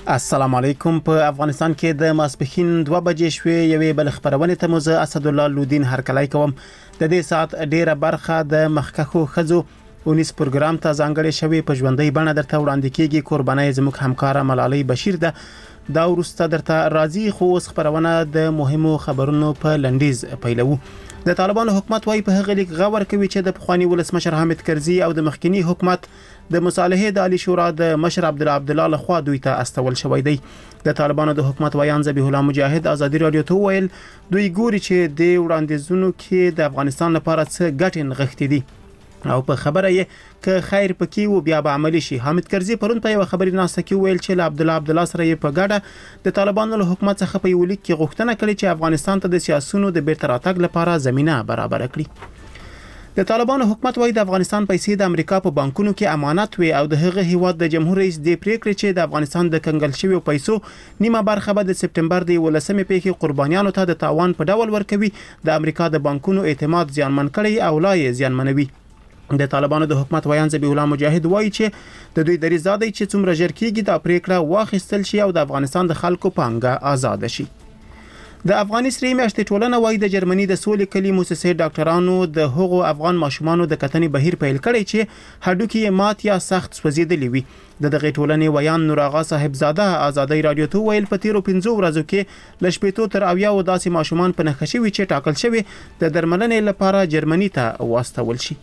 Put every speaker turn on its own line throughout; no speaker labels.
السلام علیکم. په افغانستان کې د ماسپښین 2 بجې شوې یوې بل خبرونه ته موزه اسد الله لودین هرکلای کوم. د دې ساعت ډیره برخه د مخکخو خزو ونیس پروګرام ته ځانګړې شوی په ژوندۍ بڼه درته وړاندې کیږي. قربانای زموږ همکار ملالۍ بشیر ده. دا ورسته درته راځي خو اوس خبرونه د مهمو خبرونو په لنډیز پیلو. د طالبانو حکومت وايي په هغه لیک غور کوي چې د پخوانی ولسمشر حامد کرزي او د مخکنی حکومت د مصالحې د عالی شورا د مشر عبدالله لخوا دوی ته استول شوی دی. د طالبانو د حکومت ویان ذبیح الله مجاهد ازادي رادیو ته ویل دوی ګوري چې د وړاندیزونو کې د افغانستان لپاره څه ګټې نغښتې دي او په خبره یې که خیر پکې و بیا به عملی شي. حامد کرزي پرون په یو خبري ناسته کې ویل چې عبدالله سره یې په ګډه د طالبانو له حکومت څخه په یو لیک کې غوښتنه کړې چې افغانستان ته د سیاسيونو د بیرته راتګ لپاره زمينه برابر کړي. د طالبانو حکومت وايي د افغانستان پیسې د امریکا په بانکونو کې امانت وي او د هغه هیواد د جمهور رئیس د پریکړې چې د افغانستان د کنګل شوی پیسو نیمه برخه به د سپټمبر د 18مې پیښې قربانیانو ته د تاوان په ډول ورکوي. د امریکا د بانکونو اعتماد زیانمن کړي او لا یې زیانمنوي. د طالبانو د حکومت ویان ذبیح الله مجاهد وایي چې د دوی دریځ دی چې څومره ژر کېږي د پریکړه واخیستل شي او د افغانستان د خلکو پانګه آزاد شي. د افغاني سری میاشتې ټولنه وایي د جرمني د سولې کلي موسسې ډاکټرانو د هغو افغان ماشومانو د کتنې بهیر پیل کړی چې هډوکي مات یا سخت سوځېدلي وي. د دغه ټولنې ویان نور آغا صاحب زاده ازادي رادیو ته ویل په تیرو 15 ورځو کې لشپېتو تر اویا و داسې ماشومان په نښه شوي چې ټاکل شوی د درملنې لپاره جرمني ته واستول شي.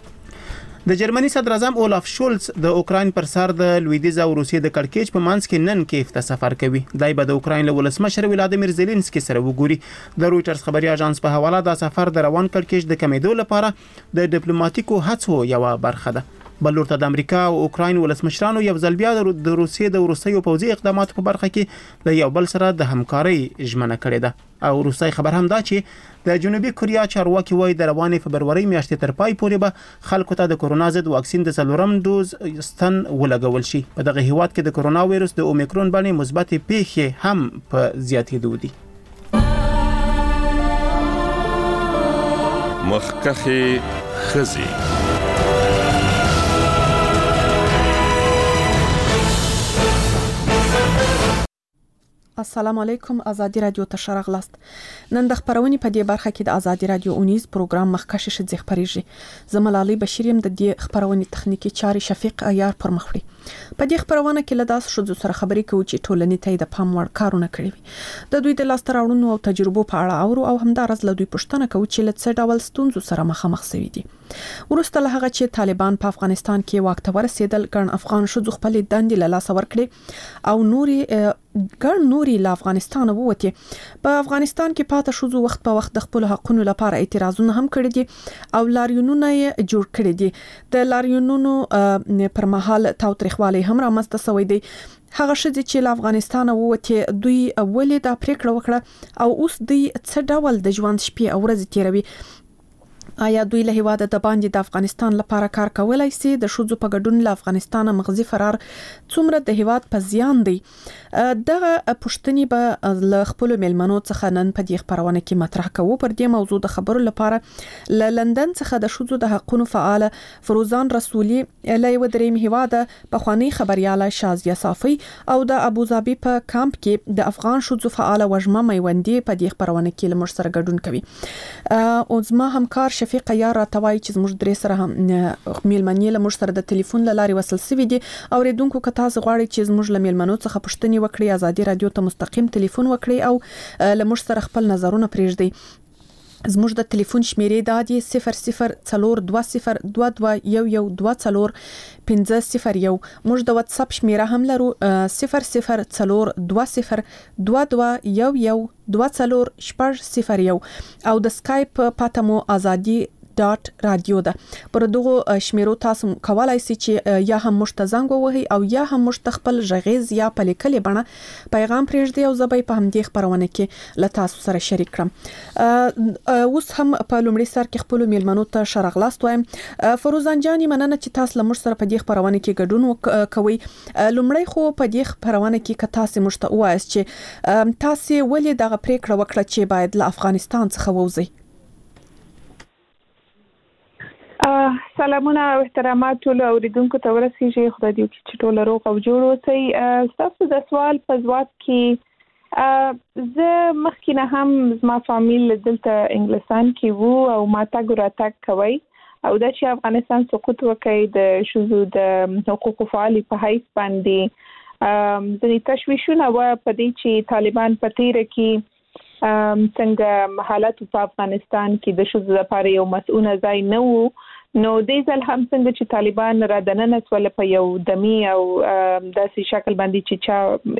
د جرمني صدر اعظم اولاف شولز د اوکراین پر سر د لویدیز او روسیې د کړکېچ په منځ کې نن کیف ته سفر کوي. دای به د اوکراین له ولسمشر ولادیمیر زيلنسکي سره وګوري. د رويټرز خبري اژانس په حواله دا سفر د روان کړکېچ د کمیدو لپاره د ډیپلوماټیکو هڅو یو برخه ده. بل ورته د امریکا او اوکراین ولسمشرانو یو ځل بیا د روسیې د وروستیو پوځي اقداماتو په برخه کې له یو بل سره د همکارۍ ژمنه کړې ده. او روسي خبر هم دا چې د جنوبي کوریا چارواکي وایي د روانې فبروري میاشتې تر پای پورې به خلکو ته د کرونا ضد واکسین د 4م ډوز ستن ولګول شي. په دغه هیواد کې د کرونا وایرس د اومیکرون باندې مثبت پیښې هم په زیاتېدو دي.
مخکخي خزي
السلام علیکم. ازادي رادیو ته شرغلاست. نن د خبرونې په دې برخه کې د ازادي رادیو اونیز پروګرام مخکشه شې خبرېږي. زملالي بشیریم د دې خبرونې تخنیکی چاري شفیق عیار پر مخ وړي. په دې خبرونه کې له داس شذو سره خبرې کوي چې ټولنې ته د پام وړ کارونه کړی وي. د دوی د لاستراوړونو او تجربو په اړه اورو او همدارس له دوی پوښتنه کوي چې له څه ډول ستونزو سره مخامخ شوي دي. ورسته له هغه چې طالبان په افغانستان کې واک ته ورسېدل ګڼ افغان شذو خپل دندې له لاس ورکړي او نوري له افغانستان ووتي. په افغانستان کې پاتې شذو وخت په وخت د خپل حقوقو لپاره اعتراضونه هم کړي دي او لاریونونه جوړ کړي دي. د لاریونونو پر مهال تاوتریخوالی هم رامنځته شوی دی. هغه شذې چې له افغانستان ووتي دوی ولې دا پریکړه وکړه او اوس دوی څه ډول د ژوند شپې او ورځې تیروي. آیا دوی له هیواده د باندې د افغانستان لپاره کار کولای شي؟ د شذو په ګډون له افغانستان مغزي فرار څومره د هیواد په زیان دی؟ دغه پوښتنې به له خپل ملمنو څخه نن په دې خبرونه کې مطرح کوو. پر دې موضوع د خبرو لپاره له لندن څخه د شذو د حقوقو فعال فروزان رسولي، له یو دریم هیواده په خواني خبرياله شازیه صافي او د ابوظبي په کمپ کې د افغان شذو فعال وجمه میوندي په دې خبرونه کې له مر سره ګډون کوي. او زما همکار شفیق عیار راټوي چې زموږ درې سره هم میلمنې له مر سره د ټلیفون لاري وصل سوي دي. اوریدونکو که تاسو غواړئ چې زموږ له میلمنو څخه پوښتنې وکړئ ازادي رادیو ته مستقیم ټلیفون وکړئ او له مر سره خپل نظرونه پرېږدئ. زموږ د ټلیفون شمیرې دا دي 00420112401501. موږ د واتس اپ شمیره هم لرو 0042011240 او د سکایپ پته مو ازادي .radio ده. پر دغه شمیرو تاسو کولای شئ چې یا هم مشتزنګ ووهي او یا هم مشتخپل ژغیز یا پلیکلې بڼه پیغام پرېږدي او زبې په همدې خبرونه کې له تاسو سره شریک کړم. اوس هم په لومړي سر کې خپل میلمنو ته شرغلاست وایم. فروزان جاني مننه چې تاسو لمر سره په دې خبرونه کې ګډون کوي. لومړی خو په دې خبرونه کې که تاسو مشته وایي چې تاسو ولې دغه پریکړه وکړه چې باید له افغانستان څخه ووځي؟
سلامونه او احترامات ټول اوریدونکو ته ورسیږي. خدای دې وکړي چې ټول روغ او جوړ اوسئ. تاسو د سوال په ځواب کې زه مخکې نه هم زما فامیل دلته انګلستان کې وو او ما تاسو راتګ کوي او دا چې افغانستان سقوط وکړي د شذو د حقوقو فعالي په حیث باندې د تشویشونه و په دې چې طالبان په تیر کې څنګه حالات په افغانستان کې د شذو لپاره یو مسؤل ځای نه وو، نو د ځل هم څنګه چې طالبان را دننه سول په یو دمي او داسې شکل باندې چې چا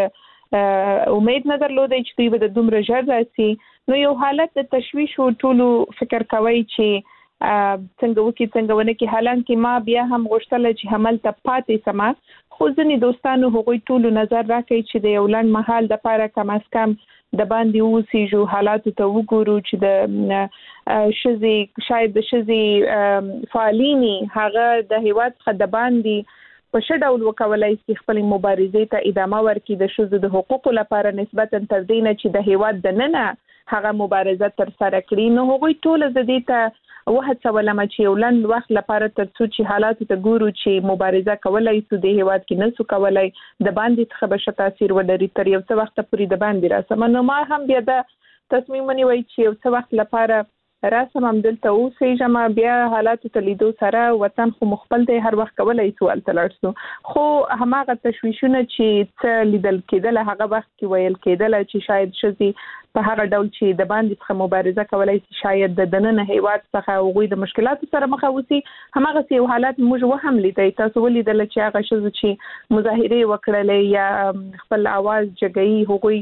هیڅ امید نه درلودای چې دوی به د دومره ژر راسي، نو یو حالت د تشویش او ټولو فکر کوي چې څنګه وکي څنګه ونه کې. حالانکه ما بیا هم غوښتل چې حمل ته پاتې سما، خو ځینې دوستانو هغوی ټولو نظر راکړي چې د یو لنډ مهال د لپاره کم از کم د باندې اوسېږو، حالاتو ته وګورو چې د شذې شاید د شذې فعالینی هغه د هیواد څخه د باندې په څه ډول وکولای شي خپل مبارزې ته ادامه ورکړي د شذو د حقوقو لپاره نسبتا تر دې نه چې د هیواد د ننه هغه مبارزه تر سره کړي. نو هغوی ټول زدي ته وهڅولم چې یو لنډ وخت لپاره تر څو چې حالات ته ګورو چې مبارزه کولای شو د هیواد کې نسو کولای د باندې څخه به تاثیر ولري تر یو څه وخت پورې د باندې راسم. نو ما هم بیا د تصمیم ونیوي چې یو څه وخت لپاره راسم هم دلته اوسېږم، بیا حالات ته لیدو سره وطن خو مخبل دی هر وخت کولای شو التلارسو، خو هماغه تشویشونه چې څه لیدل کېدل هغه وخت کې ویل کېدل چې شاید شذي په هغه ډول چې د باندې څخه مبارزه کولای شي شاید د دننه هیواد څخه وګوي د مشکلاتو سره مخ اوسي. هماغه یو حالت موږ وهم لیدای. تاسو ولیدل چې هغه شذو چې مظاهره وکړلې یا خپل आवाज جګی هغوی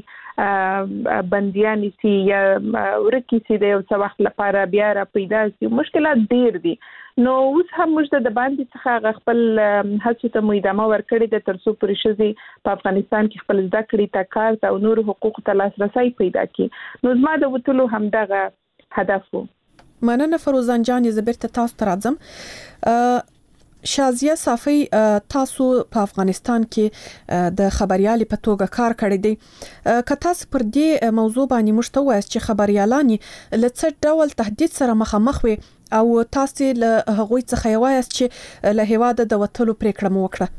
بنديان سي یا ورکی سي د یو څه وخت لپاره بیا را پیدا سي، مشکلات ډیر دي. نو اوس هم موږ د باندې څخه خپل هڅو ته ادامه ورکړې د ترڅو پرې شذي په افغانستان کې خپل ذکر ته کار او نور حقوق ته لاسرسي پیدا کړي. نو زما د وټلو هم دغه هدف وو.
مننه فروزان جان، زبرت تاسو ترازم. شازیه صافی تاسو په افغانستان کې د خبريالي په توګه کار کړی دی، که تاسو پر دې موضوع باندې مشتویاست چې خبريالانی لڅ ډول تهدید سره مخامخ وي او تاسو له هغوی څخه یوایست چې له هیواده د وټلو پریکړه مو وکړه؟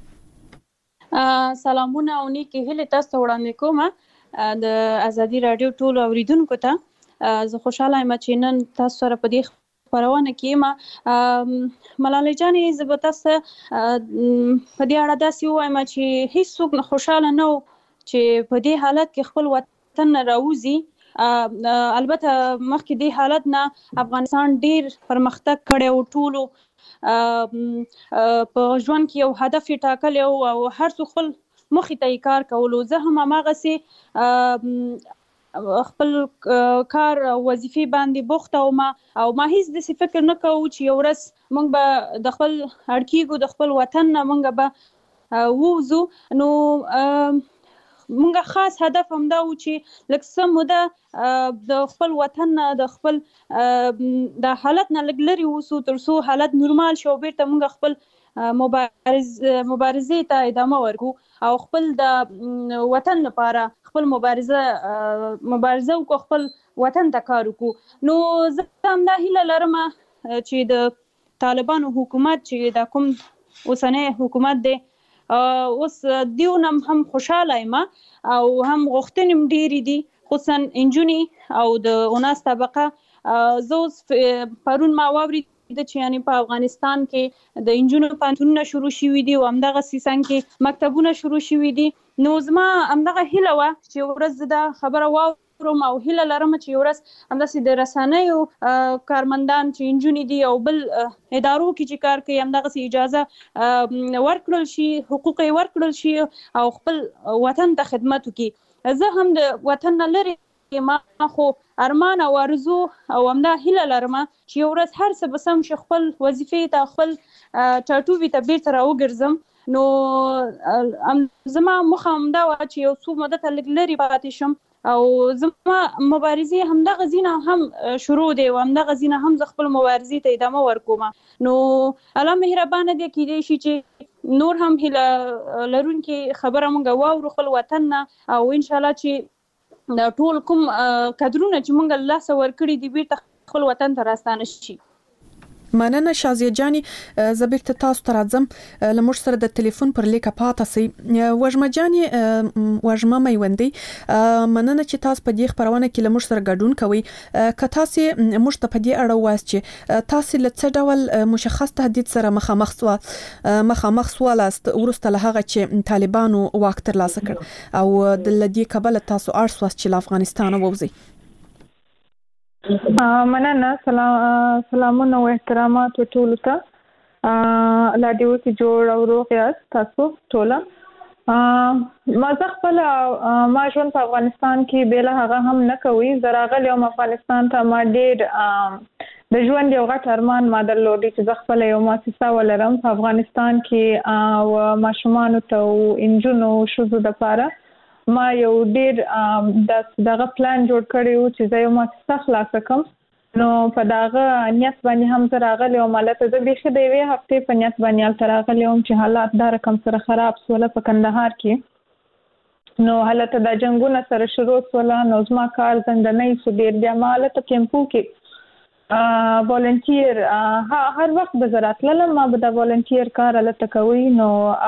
سلامونه او نیکی هیله تاسو وړاندې کوم د ازادي رادیو ټول اوریدونکو ته. زه خوشاله یم چې نن تاسو سره په دې خبرونه کې ملالۍ جانې زبتاس په دې اړه داسې وایم چې هیڅ څوک خوشاله نه و چې په دې حالت کې خپل وطن راوځي. البته مخکې دې حالت نه افغانستان ډیر پرمختګ کړی او ټولو په ژوند کې یو هدف ټاکلی او هر څوک خپل مخې ته کار کولو. زه هم هماغسې خپل کار وظیفې باندې بوخته او ما هیڅ د فکر نه کوم چې یو ورځ موږ به د خپل اړکیګو د خپل وطن نه موږ به ووزو. نو موږ خاص هدف هم دا و چې لکه څه موده د خپل وطن نه د خپل د حالت نه لږ لرې اوسو تر څو حالت نورمال شي او بیرته موږ خپل مبارزې ته ادامه ورکو او خپل د وطن لپاره خپل مبارزه وکړو، خپل وطن ته کار وکړو. نو زه هم دا هیله لرم چې د طالبانو حکومت چې د کوم اوسنی حکومت دی اوس دیونم هم خوشاله یم او هم غوښتنې ډېرې دي، خصوصا انجونې او د 19 طبقه. زه اوس پرون ما واورید چې یعنی په افغانستان کې د انجونو پانتونونه شروع شوي دي او همدغه سیسان کې مکتبونه شروع شوي دي. نو زما همدغه هیله وه چې ورځ دا خبره واورم او هیله لرم چې ورځ همداسې د رسنیو کارمندان چې انجونې دي او بل ادارو کې چې کار کوي همدغسې اجازه ورکړل شي، حقوق یې ورکړل شي او خپل وطن ته خدمت وکړي. زه هم د وطن نه لرې ما خو ارمان او ارزو او همدا هیله لرم چې یو ورځ هر څه به سم شي، خپل وظیفې ته خپل ټاټوبي ته بیرته راوګرځم. نو زما موخه همدا وه چې یو څو موده ته لږ لرې پاتې شم او زما مبارزې همدغه ځینه هم شروع دی او همدغه ځینه هم زه خپل مبارزې ته ادامه ورکوم. نو الله مهربانه دی، کېدای شي چې نور هم هیله لرونکي خبره مونږ واورو خپل وطن نه او انشاءالله چې د ټول کوم کادرونه چې مونږ له لاسه ورکړي دي بیرته خپل وطن ته راستانه شي.
مننه شازیه جاني زبیرته تاسو ته راځم لمر سره د ټلیفون پر لیکه پاته سي وژمه جاني وژمه میوندي مننه چې تاسو په دې خبرونه کې لمر سره ګډون کوي کته سي موږ ته په دې اړه واست چې تاسو له څه ډول مشخص تهدید سره مخامخ سوالاست ورسته له هغه چې طالبانو واک ترلاسه کړ او د لدی کابل تاسو ارسواس چې افغانستان ووزي
مننه سلامونه او احترامات ټول ته لا دیو کې جوړ او روغ یاست تاسو ټول ما خپل ما ژوند په افغانستان کې بیل هغه هم نه کوي زراغل یو افغانستان ته ما ډېر د ژوند یو غټ ارمان ما درلود چې خپل یو مؤسسه ولرم په افغانستان کې او ماشومان ته او انجونو شوزو د پاره ما یو ډېر دغه پلان جوړ کړی و چې زه یو مؤسسه خلاص کړم نو په دغه نیت باندې هم زه راغلی وم هلته زه بیخي د یوې هفتې په نیت باندې هلته راغلی وم چې حالات دا رقم سره خراب سوله په کندهار کې نو هلته دا جنګونه سره شروع سوله نو زما کار زندنۍ سو ډېر بیا ما هلته کیمپو کې والنټیر هر وخت به زه راتللم ما به د والنټیر کار هلته کوي نو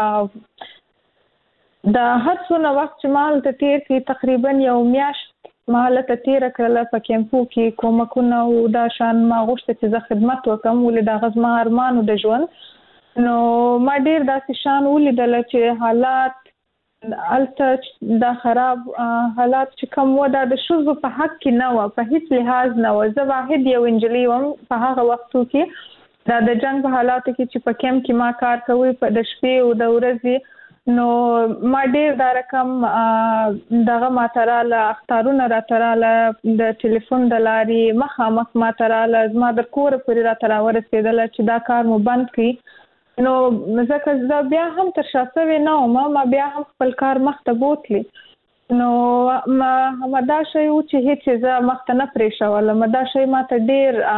دا هر څونه وخت چې ما هلته تیر کړي تقریبا یو میاشت ما هلته تیره کړله په کیمپو کې کومکونه او دا شان ما غوښته چې زه خدمت وکړم ولې دا زما ارمان د ژوند نو ما ډېر داسې شان ولیدله چې حالات هلته دا خراب حالات چې کوم و دا د ښځو په حق کې نه وه په هیڅ لحاظ نه وه زه واحد یو نجلۍ وم په هغه وختو کې دا د جنګ په حالاتو کې چې په کیمپ کې ما کار کوي په د شپې او د ورځې نو ما ډېر دا رقم دغه ما تراله اختارونه را تراله د ټلیفون د لارې مخامخ ما تراله زما د کور پورې را ترا ورسېدله چې دا کار مو بند کړي نو ځکه زه بیا هم تر شا سوې نه وم ما بیا هم خپل کار مخته بوتلی نو ما دا شی و چې هیڅ زه مخته نه پرېښولم دا شی ما ته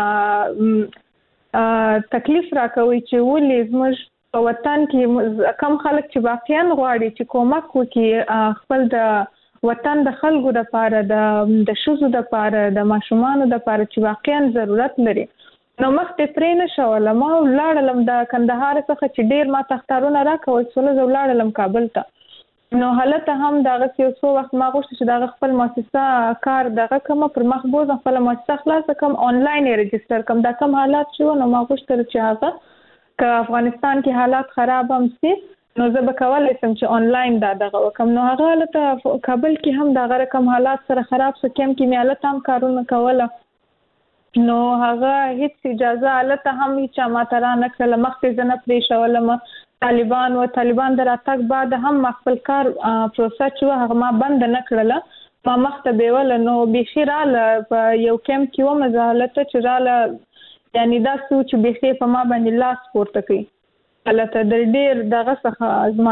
ډېر تکلیف راکوي چې ولې زموږ په وطن کې کم خلک چې واقعا غواړي چې کومک وکړي خپل د وطن د خلکو لپاره د ښځو لپاره د ماشومانو لپاره چې واقعا ضرورت لري نو مخکې پرې نه شولم ما ولاړلم د کندهار څخه چې ډېر ما اختارونه راکول سوله زه ولاړلم کابل ته نو هلته هم دغه یو څو وخت ما غوښته چې دغه خپل مؤسسه کار دغه کومه پر مخ بوزم خپل مؤسسه خلاصه کوم آنلاین ريجستر کوم دا کوم حالات شو نو ما غوښتل چې هغه که افغانستان کې حالات خراب هم سي نو زه به کولی شم چې آنلاین دغه وکم نو هغه هلته کابل کې هم دغه رقم حالات سره خراب سو کیم کې مې هلته هم کارونه کوله نو هغه هیڅ اجازه هلته هم هیچا ماته را نه کړله مخکې زه نه پرېښولم طالبان د راتګ بعد هم ما خپل کار پروسه چې وه هغه ما بنده نه کړله ما مخته بیوله نو بیخي راله په یو کیمپ کې ومه زه هلته چې راله یعنی دا څه چې بیخي په ما باندې لاس پورته کوي هلته د ډېر دغه څخه زما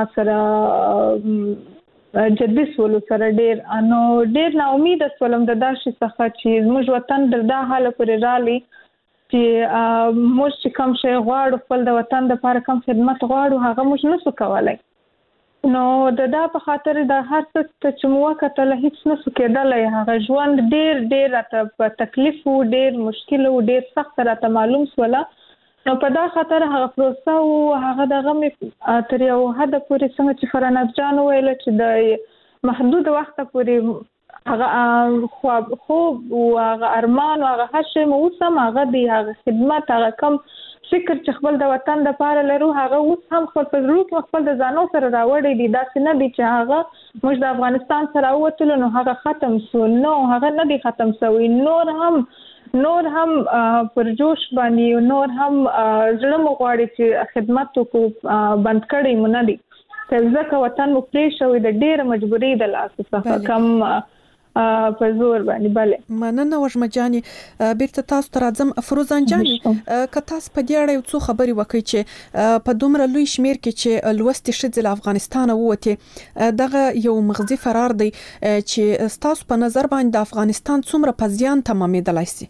سره جدي سولو سره ډېر نو ډېر ناامیده سولم د دا شي څخه چې زموږ وطن در دا حاله پورې رالی چې موږ چې کوم شی غواړو خپل د وطن دپاره کوم خدمت غواړو هغه موږ نسو کولی نو د دا په خاطر د هر څه چې مو وکتله هیڅ نسو کېدلی هغه ژوند ډېر راته په تکلیف و ډېر مشکل و ډېر سخت راته معلوم سوله نو په دا خاطر هغه پروسه و هغه دغه مې تر یو حده پورې څنګه چې فرانات جان وویله چې د محدود وخته پورې هغه خوب او هغه ارمان او هغه هر شی مو اوس هم هغه دی هغه خدمت هغه کم فکر چې خپل د وطن لپاره لرو هغه اوس هم خپل په زړه کې خپل د ځانو سره راوړی دي داسې نه دي چې هغه موږ د افغانستان سره ووتلو نو هغه ختم سو نو هغه نه دی ختم سوی نور هم پر جوش باندې نور هم زړه مو غواړي چې خدمت وکړو بند کړی مو نه دي ځکه وطن مو پرې شوی د ډېره مجبوري د لاسه څخه کم په زور باندې bale
مننه وژمه جاني بیرته تاسو ته راځم فروزان جاني که تاسو په دې اړه یو څو خبرې وکړئ چې په دومره لوی شمیر کې چې لوستي ښځې له افغانستانه ووتې دغه یو مغزي فرار دی چې تاسو په نظر باندې د افغانستان څومره په زیان تمامېدلی سي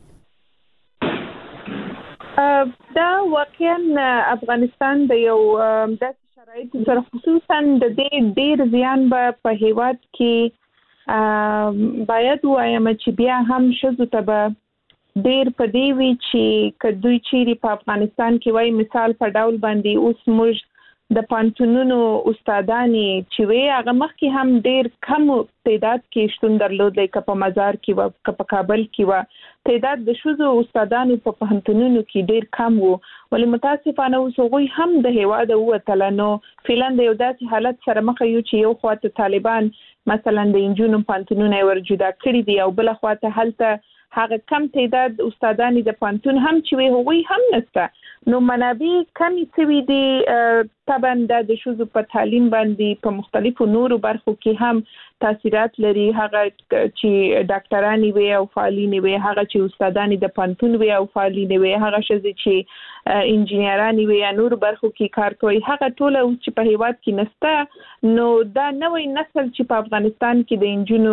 دا واقعا افغانستان د یو داسې شرایطو سره خصوصا د دې ډېر زیان به په هیواد کې باید وایم چې بیا هم ښځو ته به ډیر په دی وی چې کدوې چیرې په افغانستان کې وای مثال په ډول باندې اوس موږ د پانتونونو استادانی چې وی هغه مخکې هم ډیر کم تعداد کې شتون درلود لکه په مزار کې و په کابل کې و تعداد د شوزو استادانو په پانتونونو کې ډیر کم وو ولې متاسفانه اوس هغوی هم د هیواد ووتل نو فعلاً د یو داسې حالت سره مخ یو چې یو خواته طالبان مثلا د انجونو پانتونونه ور جدا کړی دي او بل خواته هلته هغه کم تعداد استادانی د پانتون هم چې وی هغوی هم نشته نو منابع کمی سوي دي طبعا د شوزو په تعلیم باندې په مختلفو نورو برخو کې هم تاثیرات لري هغه چې ډاکټران وي او فعالین وي هغه چې استادان د پانتون وي او فعالین وي هغه چې انجینران وي یا نور برخو کې کار کوي هغه ټول چې په هیواد کې نسته نو دا نوې نسل چې په افغانستان کې د انجونو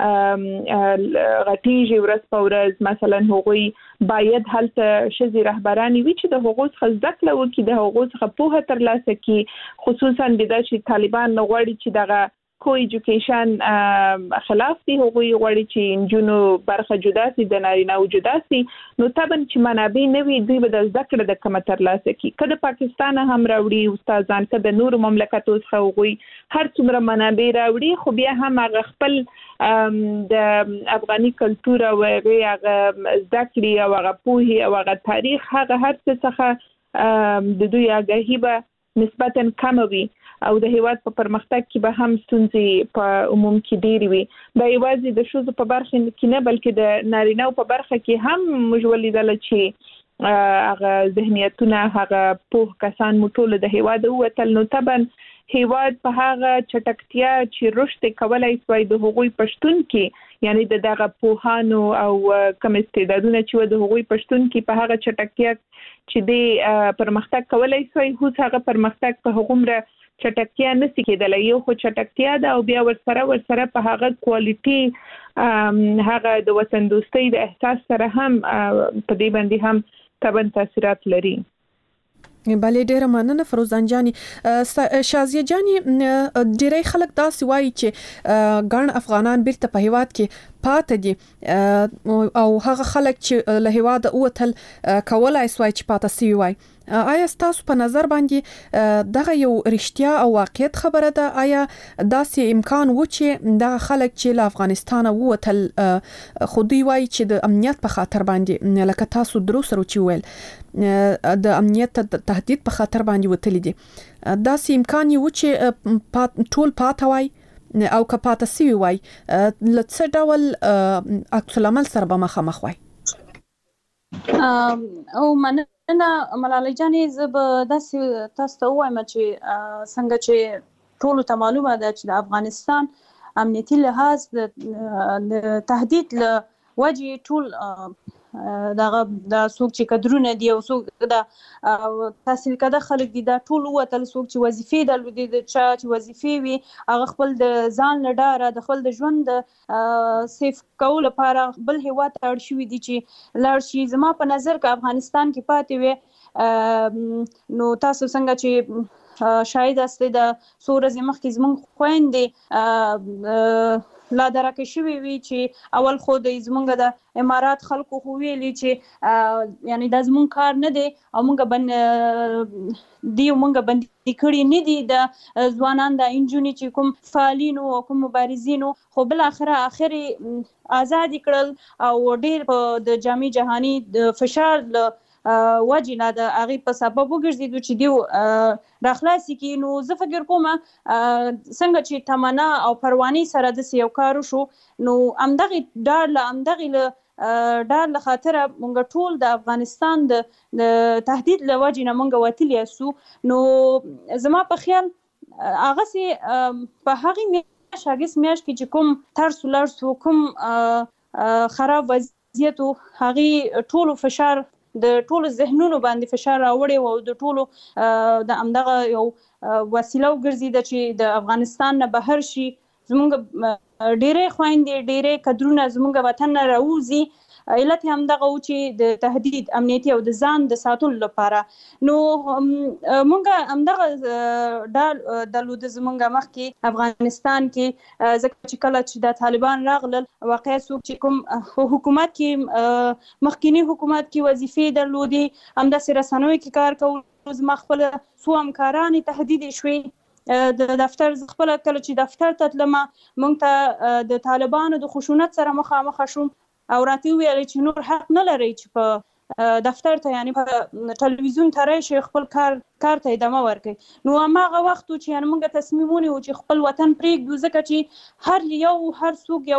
غټیږي ورځ په ورځ مثلا هغوی باید هلته شذي رهبرانی وي چې د هغوی څخه زده کړه وکړي د هغوی څخه پوهه ترلاسه کړي خصوصا د چې طالبان غواړي چې دغه کو ایجوکیشن خلاف دي هغوی غواړي چې انجونو برخه جدا سي د نارینه او جدا سي نو طبعا چې منابع نوي دوی به د ذکر د کم ترلاسه کی کله پاکستان هم راوړي استادان کله نور مملکتو څخه هغوی هر څومره منابع راوړي خو بیا هم هغه خپل د افغاني کلچر او هغه ذکر او هغه پوهه او هغه تاریخ هغه هر څه څخه د دوی آگاهی به نسبتاً کم وي او د هیواد په پرمختګ کې به هم ستونزې په عموم کې ډېری وي دا یوازې د شوزو په برخه کې نه بلکې د نارینه په برخه کې هم موږ ولیدل چې هغه ذهنیتونه هغه پوه کسان مټول د هیواد وتل نو طبعا هیواد په هغه چټکتیا چې رشد کولای شوی د هغوی پښتون کې یعنی دغه پوهانو او کوم استعدادونه چې د هغوی پښتون کې په هغه چټکتیا چې د پرمختګ کولای شوی هغه پرمختګ په هغومره چټکتیا نسی کېدلای یو خو چټکتیا دا او بیا ورسره په هغه کوالټي هغه د وطن دوستۍ د احساس سره هم په دې باندې هم طبعا تاثیرات لري
بله ډیره مننه فروزان جانی شازیه جانی ډیری خلک دا سوای چې ګڼ افغانان بیرته په هیواد کې پاتې دي او هغه خلک چې له هیواد اوتل کولای سوای چې پاتې سی وای آیا تاسو په نظر باندې دغه یو رښتیا او واقعیت خبره ده آیا داسې امکان و چې دغه خلک چې له افغانستان ووتل خو دوی وای چې د امنیت په خاطر باندې لکه تاسو درو سره چې ویل د امنیت تهدید په خاطر باندې وتلی دي داسې امکان و چې ټول پاتې وای او که پاتې سی وای لڅ ډول عکس العمل سره به مخامخ وای
او نه ملالۍ جانې زه به داسې تاسو ته ووایم چې څنګه چې ټولو ته معلومه ده چې د افغانستان امنیتي لحاظ د تهدید له وجې ټول دغه د څوک چې کډرونه دي او څوک د تحصیل کده خلک دي دا ټول وتل څوک چې وظیفې درلودي د چا چې وظیفې وي هغه خپل د ځان لډاره د خپل د ژوند سیف کول لپاره بل هیواد ته اړ شوي دي چې لاړ شي زما په نظر که افغانستان کې پاتې وي نو تاسو څنګه چې شاید است د سورز مخکې زمونږ خويندې لا درکه شوی وی چې اول خو د زمونږ د امارات خلکو خو ویلي چې یعنی د زمونږ کار نه دی او مونږ باندې کړی نه دي د ځوانان د انجونی چې کوم فعالین او کوم مبارزین خو بل اخره آزاد کړل او ډیر د جامع جهانی د فشار وجنه د هغه په سبب وګرځیدو چې دیو راخلاصي کې نو زه فکر کوم څنګه چې تمنا او پرواني سره د یو کارو شو نو امدغه ډار له خاطر مونږ ټول د افغانستان د تهدید له وجنه مونږ وتلی اسو نو زما په خیال هغه سي په هغه میاشت کې چې کوم ترس ولرسو کوم خراب وضعیت هغه ټول فشار د ټولو ذهنونو باندې فشار راوړي او د ټولو د امدغه یو وسیله وګرځي چې د افغانستان نه بهر شي زموږ ډېرې خويندې ډېرې کډرونه زموږ وطن نه راوځي علت هم دغه و چې د تهدید امنیتي او د ځان د ساتلو لپاره. نو مونږ هم دغه د زمونږ مخکې افغانستان کې ځکه چې کله چې د طالبان راغلل واقعا څوک چې کوم حکومت کې مخکینی حکومت کې وظیفې درلودې همداسې رسنیو کې کار کول زما خپل څو همکارانې تهدید شوې د دفتر خپل کله چې دفتر ته تلمه مونږ ته د طالبانو د خشونت سره مخامخ شوم او راته ویل چې نور حق نه لري چې په دفتر ته یعنی په ټلویزیون ته راشي خپل کار ته ادامه ورکړي. نو هغه وخت چې یعنی مونږ تصمیم ونیو چې خپل وطن پرېږدو ځکه چې هر څوک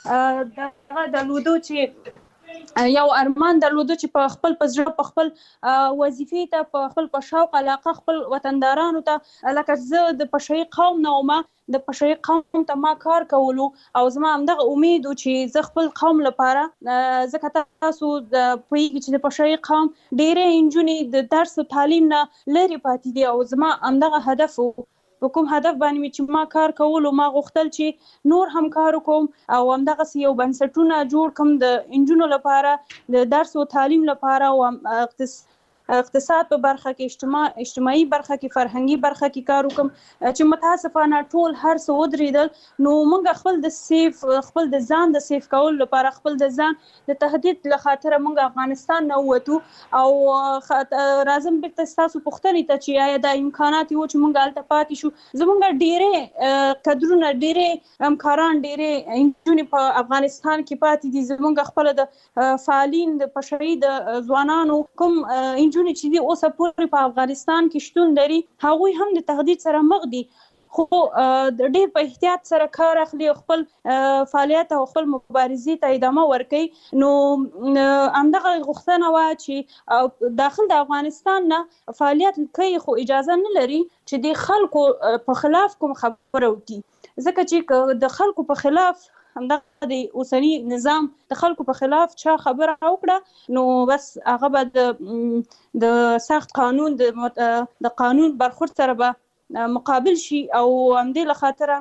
یو د لودو چې یو ارمان درلوده چې په خپل پزړه په خپل وظیفې ته په خپل په شوق علاقه خپل وطندارانو ته لکه زه د پښتني قوم نه ومه د پښتني قوم ته ما کار کولو او زما همدغه امید چې زه خپل قوم لپاره ځکه تاسو پوهیږئ چې د پښتني قوم ډېرې نجونې د درس او تعلیم نه لرې پاتې دي او زما همدغه هدف په کوم هدف باندې چې ما کار کول او ما غوښتل چې نور هم کار وکم او همدغه یو بنسټونه جوړ کوم د انجونو لپاره د درس او تعلیم لپاره او اقتصاد په برخه کې اجتماعي برخه کې فرهنګي برخه کې کار وکم چې متاسفانه ټول هر څه ودرېدل. نو موږ خپل د ځان د سیف کول لپاره خپل د ځان د تهدید له خاطر موږ افغانستان نه ووتو او راځم بیرته ستاسو پوښتنې ته چې آیا دا امکانات یو چې موږ هلته پاتې شو. زموږ ډېرې قدرونه ډېرې همکاران ډېرې نجونې په افغانستان کې پاتې دي. زموږ خپل د فعالین د پښتني د ځوانانو کوم نجونې چې دي اوسه پورې په افغانستان کې شتون لري هغوی هم د تهدید سره مخ دي خو ډېر په احتیاط سره کار اخلي او خپل فعالیت او خپل مبارزې ته ادامه ورکوي. نو همدغه غوښتنه وه چې داخل د افغانستان نه فعالیت کوي خو اجازه نه لري چې د خلکو په خلاف کوم خبره وکړي ځکه چې د خلکو په خلاف همدغه د اوسنی نظام د خلکو په خلاف چا خبره وکړه نو بس هغه به د سخت قانون د قانون برخورد سره به مقابل شي او همدې له خاطره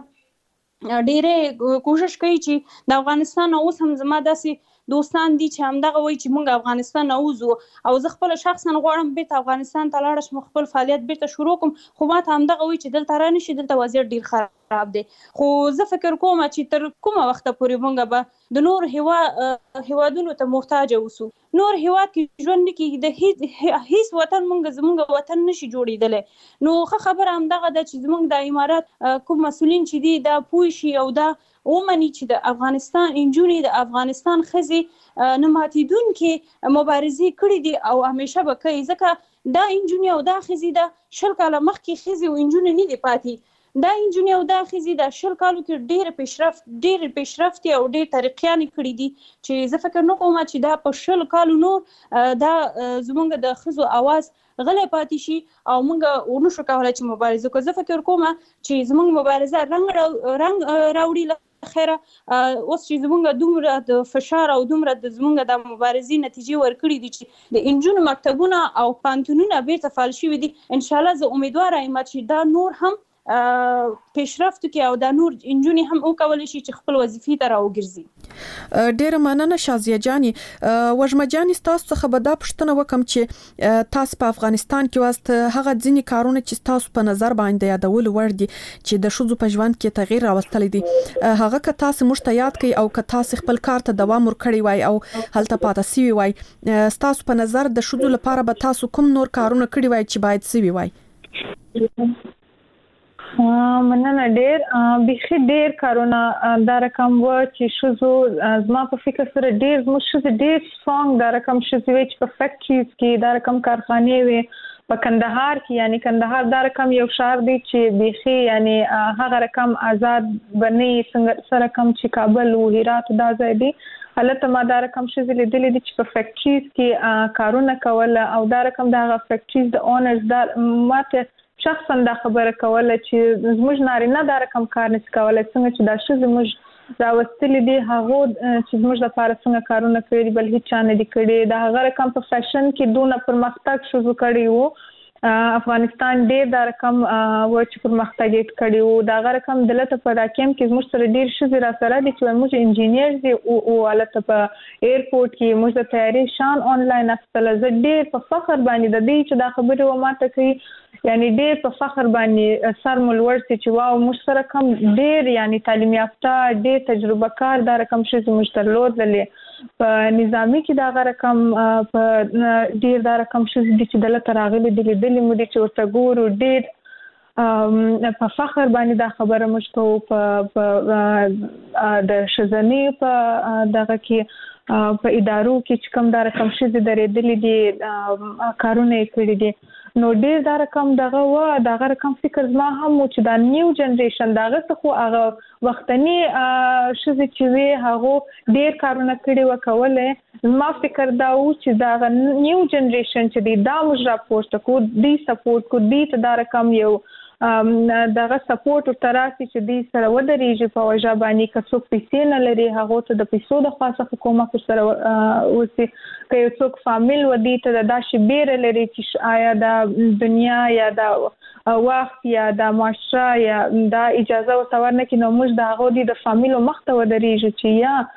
ډېرې کوشش کوي چې د افغانستان اوس هم زما داسې دوستان دي چې همدغه وایي چې موږ افغانستان نه وځو او زه خپله شخصا غواړم بیرته افغانستان ته لاړه شم خپل فعالیت بیرته شروع کړم خو ما ته همدغه وایي چې دلته رانشي دلته وضعیت ډېر خراب دی. خو زه فکر کوم چې تر کومه وخته پورې موږ به د نور هیوادونو ته محتاج اوسو. نور هیواد کې ژوند نه کېږي د هیڅ وطن زموږ وطن نشي جوړېدلی. نو ښه خبره همدغه ده چې زموږ د امارات کوم مسؤلین چې دي دا پوه شي او دا ومني چې د افغانستان نجونې د افغانستان ښځې نه ماتېدونکې مبارزې کړې دي او همیشه به کوي ځکه دا نجونې او دا ښځې د 20 کاله مخکې ښځې او نجونې نه دي پاتې. دا نجونې او دا ښځې د 20 کالو کې ډېر پیشرفت او ډېر ترقیانې کړي دي چې زه فکر نه کوم چې دا په 20 کالو نور دا زموږ د ښځو اواز غلی پاتې شي او موږ ونشو کولی چې مبارزه وکړو. زه فکر کوم چې زموږ مبارزه رنګ راوړي خیره اوس چې زموږ دومره د فشار او دومره د زموږ د مبارزې نتیجې ورکړي دي چې د انجونو مکتبونه او پانتونونه بیرته فعال شوي دي. انشاءالله زه امیدواره یم چې دا نور هم پیشرفت کوي او د نور انجونې هم وکولی شي چې خپل وظیفې ته راوګرځي.
ډېره مننه شازیه جانې. وژمه جانې ستاسو څخه به دا پوښتنه وکم چې تاسو په افغانستان کې واست هغه ځینې کارونه چې تاسو په نظر باندې یادول وړ دي چې د ښځو په ژوند کې تغییر راوستلی دي هغه که تاسو موږ ته یاد کړئ او که تاسو خپل کار ته دوام ورکړی وای او هلته پاتې سوي وای ستاسو په نظر د ښځو لپاره به تاسو کوم نور کارونه کړی وای چې باید سوي وای؟
مننه ډېر بیخي ډېر کارونه دا رقم و چې ښځو زما په فکر سره ډېر زموږ ښځې ډېر سټرانګ دا رقم ښځې وې چې په فیکټریز کې دا رقم کارخانې وې په کندهار کې یعنی کندهار دا رقم یو ښار دی چې بیخي یعنی هغه رقم آزاد بنی څنګه سره رقم چې کابل او هرات دا ځای دی هلته ما دا رقم ښځې لیدلې دي چې په فیکټریز کې کارونه کول او دا رقم د هغه فیکټریز د اونرز دا ماته شخصا دا خبره کوله چې زموږ نارینه دا رقم کار نشي کولی څنګه چې دا ښځې موږ راوستلي دي هغو چې زموږ دپاره څنګه کارونه کړي بل هېڅ چا نه دي کړي د هغه رقم په فیشن کې دونه پرمختګ ښځو کړی و افغانستان ډېر د رقم چې پرمختګ کړی او دا رقم دلته په راکم کې موږ سره ډېر شي را سره دي چې موږ انجینیر دي او البته په ایرپورټ کې موږ د تیاری شان آنلاین اصل ز ډېر په فخر باندې د دې چې دا خبره و ماته کوي یعنی ډېر په فخر باندې سر ملور چې واو موږ سره کم ډېر یعنی تعلیم یافته ډېر تجربه کار دا رقم شي موږ درلودلې په نظامی کې دا رقم په ډېر دا رقم شي چې دلته راغلي دي مودي چې ورته ګورو ډېر په فخر باندې دا خبره مشته په د شزنی په دغه کې په ادارو کې چې کوم دا رقم شي درېدلې دي کارونه کړی دي نو ډېر دا رقم دغه رقم فکر زما هم چې دا نیو جنریشن دغه څه هغه وختنی شزه چې وی هغه ډېر کارونه کړی وکولې ما فکر دا و چې دا نیو جنریشن چې دا موږ راپورته کو دی سپورټ کو دی ته دا رقم یو دغه سپورټ او تراسي چې دی سره ودرېږي په وجه باندې که څوک پیسې نه لري هغه ته د پیسو د خاصه حکومت سره اوسي که یو څوک فامیل ودی ته دا شی بیر لري چې آیا د دنیا یا د وخت یا د معاشره یا د اجازه وسورنه کې نو موږ د هغه د فامیل مخ ته ودرېږي چې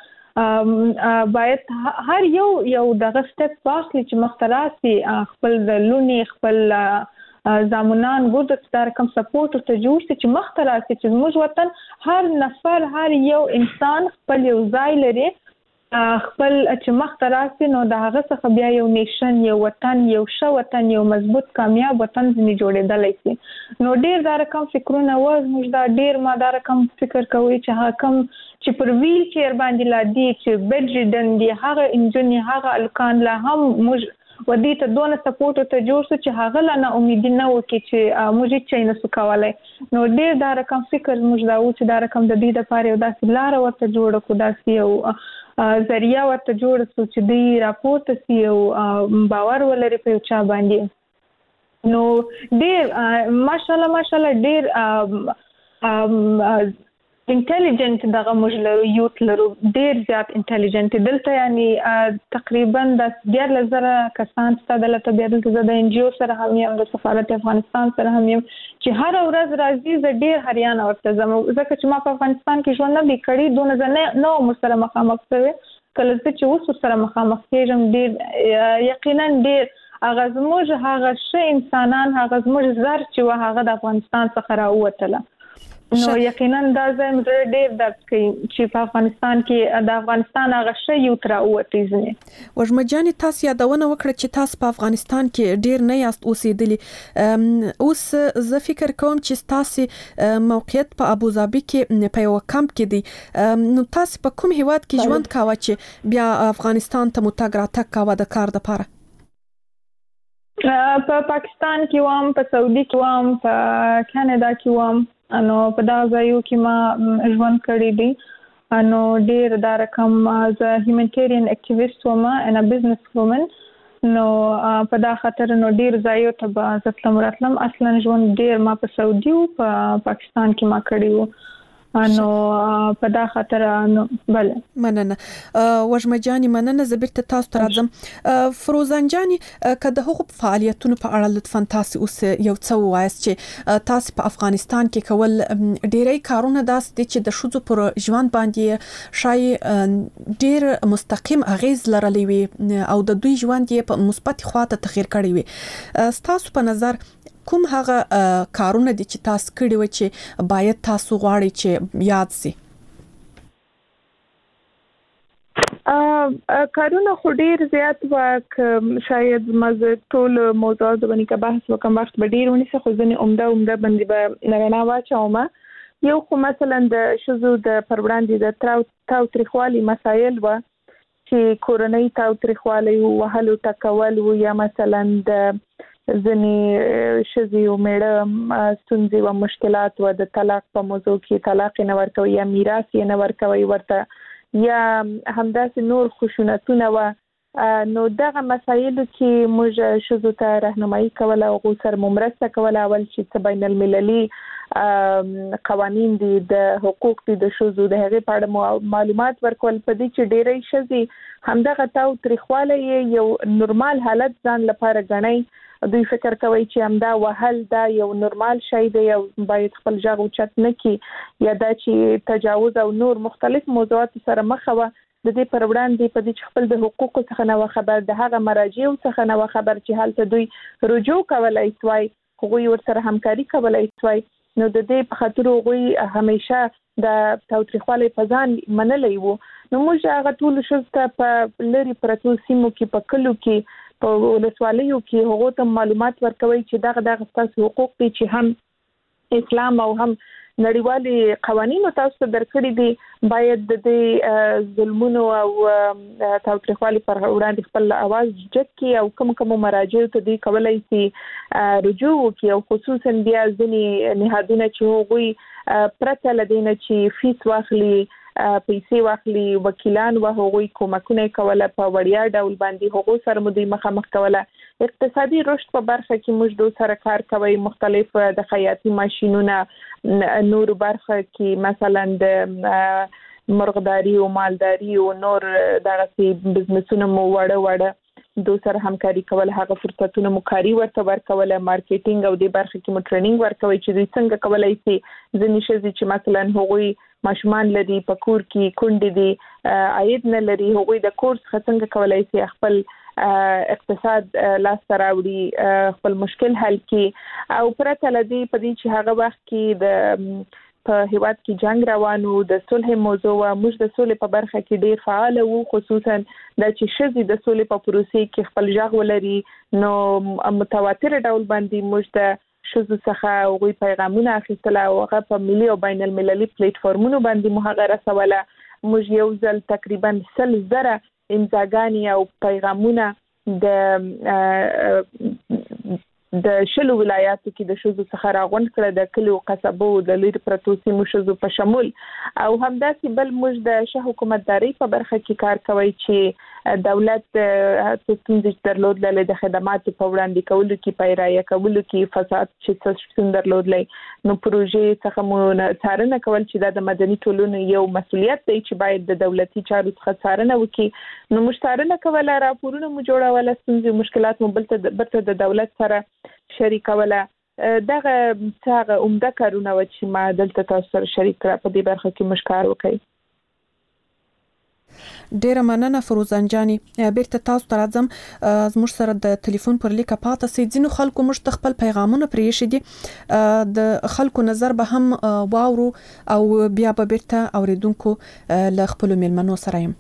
یا باید هر یو دغه سټپ واخلي چې مختراسي خپل د لونی خپل زامنان ګورد ستاره کوم سپورټ ته جوړ چې مختراسي چې موږ وطن هر نفر هر یو انسان خپل یو ځای لري خپل چې مختراسي نو د هغه څخه بیا یو نیشن یو وطن یو شو وطن یو مضبوط کامیاب وطن ځنی جوړېدلی شي نو ډیر دا رقم فکرونه وز موږ دا ډیر ما دا رقم فکر کوي چې هغه کم چې پر ویل چیر باندې لا دي چې بیډ ریډن دي هغه انجن هغه الکان لا هم موږ ودی ته دونه سپورټ ته جوړ شو چې هغه لا نه امید نه وکړي چې موږ چې نه سکوالای نو ډیر دا رقم فکر موږ دا و چې دا رقم د دې لپاره یو داسې لار ورته جوړ کو داسې یو ذریعہ ورته جوړ شو چې دی راپورته سی یو باور ولري په چا باندې نو ډیر ماشاءالله ډیر انټيليجنت دغه موږ له یوت لرو ډیر زیات انټيليجنت دلته یعنی تقریبا د 10000 کسان ستدلته بیا دلته د ان جی او سره هم یم د سفارت افغانستان سره هم یم چې هر ورځ راځي ز ډیر هریانه ورته زمو ځکه چې ما په افغانستان کې ژوند نه کړی دونه ځنه نو مسره مخامخ شوی کله چې اوس سره مخامخ کېږم ډیر یقینا ډیر هغه زموږ هغه شې انسانان هغه زموږ زر چې هغه د افغانستان څخه راووتله نو یقینا دا زم ډېر درد کوي چې په افغانستان کې د افغانستان هغه شی یو تر اوته ځنی
وژمجاني تاسو یادونه وکړه چې تاسو په افغانستان کې ډېر نه یاست اوسېدلی اوس زه فکر کوم چې تاسو موقعیت په ابوظبي کې په یو کمپ کې دی نو تاسو په کوم هیواد کې ژوند کاوه چې بیا افغانستان ته متګ راتګ کاوه د کار لپاره
په پاکستان کې وم په سعودي کې وم په کاناډا کې وم انو په دا ځایو کې ما ژوند کړی دی انو ډیر دا رقم از هیومانیټیرین اکټیویسټ وم ان ا بزنس وومن نو په دا خاطر نو ډیر ځایو ته به ځتلم راتلم اصلا ژوند ډیر ما په سعودي او په پاکستان کې ما کړی وو انو په دا خاطر نو بل
مننه وژمجاني مننه زبرت تاسو ته راځم فروزان جاني کله هغه فعالیتونو په اړه لطفا تاسو اوس یو څه وایاست چې تاسو په افغانستان کې کول ډیری کارونه داس دي چې د شوزو پر ژوند باندې شای ډیر مستقیم اغیز لرلی وي او د دوی ژوند یې په مثبت خواته تغیر کړی وي تاسو په نظر کوم هغه کارونه دي چې تاسو کړی و چې باید تاسو غواړئ چې یاد سي
کارونه خو ډیر زیات واک شاید مزه ټول موضوعات باندې کا بحث وکم وخت به ډیر ونیسه خو ځنه عمده باندې به نه واچوم یو خو مثلا د شذو د پروړاندې د تاو تاریخوالي مسایل و چې کورنۍ تاو تاریخوالي وهلو تکول و یا مثلا د ځنی شذي او میړه ستونزې او مشکلات و د طلاق په موضوع کې طلاق نه ورکوي یا میراث نه ورکوي ورته یا همداسې نور خشونتونه و نو دغه مسایلو کې موږ شذو ته راهنمایي کوله او سر مرسته کوله اول چې بین المللي قوانين دي د حقوق دي د شوزو د هغه په اړه معلومات ورکول په دې چې ډېرې شزي همدغه تاو تاریخواله یو نورمال حالت ځان لپاره غنئ دوی فکر کوي چې همدا وهل دا یو نورمال شی دی او باید خپل ځای اوچت نه کی یا دا چې تجاوز او نور مختلف موضوعات سره مخ وه د دې پر وړاندې په دې خپل د حقوقو څخه نه خبر د هغه مراجعو څخه نه خبر چې حالت دوی رجوع کولای شوی هغوی ورسره همکاري کولای شوی نو د دې په خاطر هغوی همیشه د تاوتریخوالي په ځان منلې وو نو موږ هغه ټول شته په لری پرتو سیمو کې په کلو کې په ولسوالیو کې هغه ته معلومات ورکوي چې دغه تاسو حقوق دي چې هم اسلام او هم نړیوالي قوانینو تاسو ته درکړي دي باید د دې ظلمونو او تاوتریخوالي پر وړاندې خپل اواز جګ کړي او کوم مراجع ته دي کولای شي رجوع وکړي او خصوصا بیا ځینې نهادونه چې هغوی پرته لدینه چې فیس واخلي پیسې واخلي وکیلان او هغوی کومکونه کوله په وړیا ډول باندې هغوی سره مو مخامخ کوله اقتصادي رشد په برخه کې موږ دوه سره کار کوي مختلف د خیاطي ماشينونه نور برخه کې مثلا د مرغداري او مالداري او نور دغه بزنسونه مو وړه دوه سره همکاري کول هغه فرصتونه مو کاری ورته ورکول مارکیټینګ او د برخه کې مو ټریننګ ورکوي چې دوی څنګه کولای شي ځینې شي چې مثلا هغوی ماشومان لري په کور کې کونډې دي عاید نه لري هغوی د کورس څنګه کولای شي خپل اقتصاد لاس راوړي خپل مشکل حل کړي او پرته لدی په دې چې هغه وخت کې د په هیواد کې جنگ روانو د صلح موضوع موږ د صلح په برخه کې ډیر فعال وو خصوصا د چې شذ د صلح په پروسې کې خپل ځای ولري نو متواتر ډول باندې موږ د شذ څخه غوي پیغامونه اخیستل او هغه په ملي او بین المللي پلیټ فارمونو باندې مهاجره سواله موږ یو ځل تقریبا 100,000 امضاګانی او پیغامونه د شلو ولایاتو کې د شذ څخه راغونډ کړه د کلیو قصبو د لری پرتو سیمو شذ په شمول او همداسې بل موږ د شه حکومتداري په برخه کې کار کوي چې دولت څنګه درلود له د خدماتو په وړاندې کولو کې پیرایه کولو کې فساد چې څنګه درلود لې نو پروژې څخه مو څارنه کول چې د مدني ټولنې یو مسولیت دی چې باید د دولتي چارو څخه څارنه وکړي نو مشترکه کوله راپورونه مو جوړول ستونزې مشکلات مو بل د دولت سره شریکوله دغه څنګه عمده کارونه و چې ما دلته تاسو سره شریک کړ په دې برخه کې مشکار وکړي
ډیره مننه فروزان جاني بیرته تاسو ته راځم زموږ سره د ټلیفون پر لیکه پاتې سي ځینو خلکو موږ خپل پیغامونه پرېښي دي د خلکو نظر به هم واورو او بیا به بیرته اوریدونکو له خپل میلمنو سره يم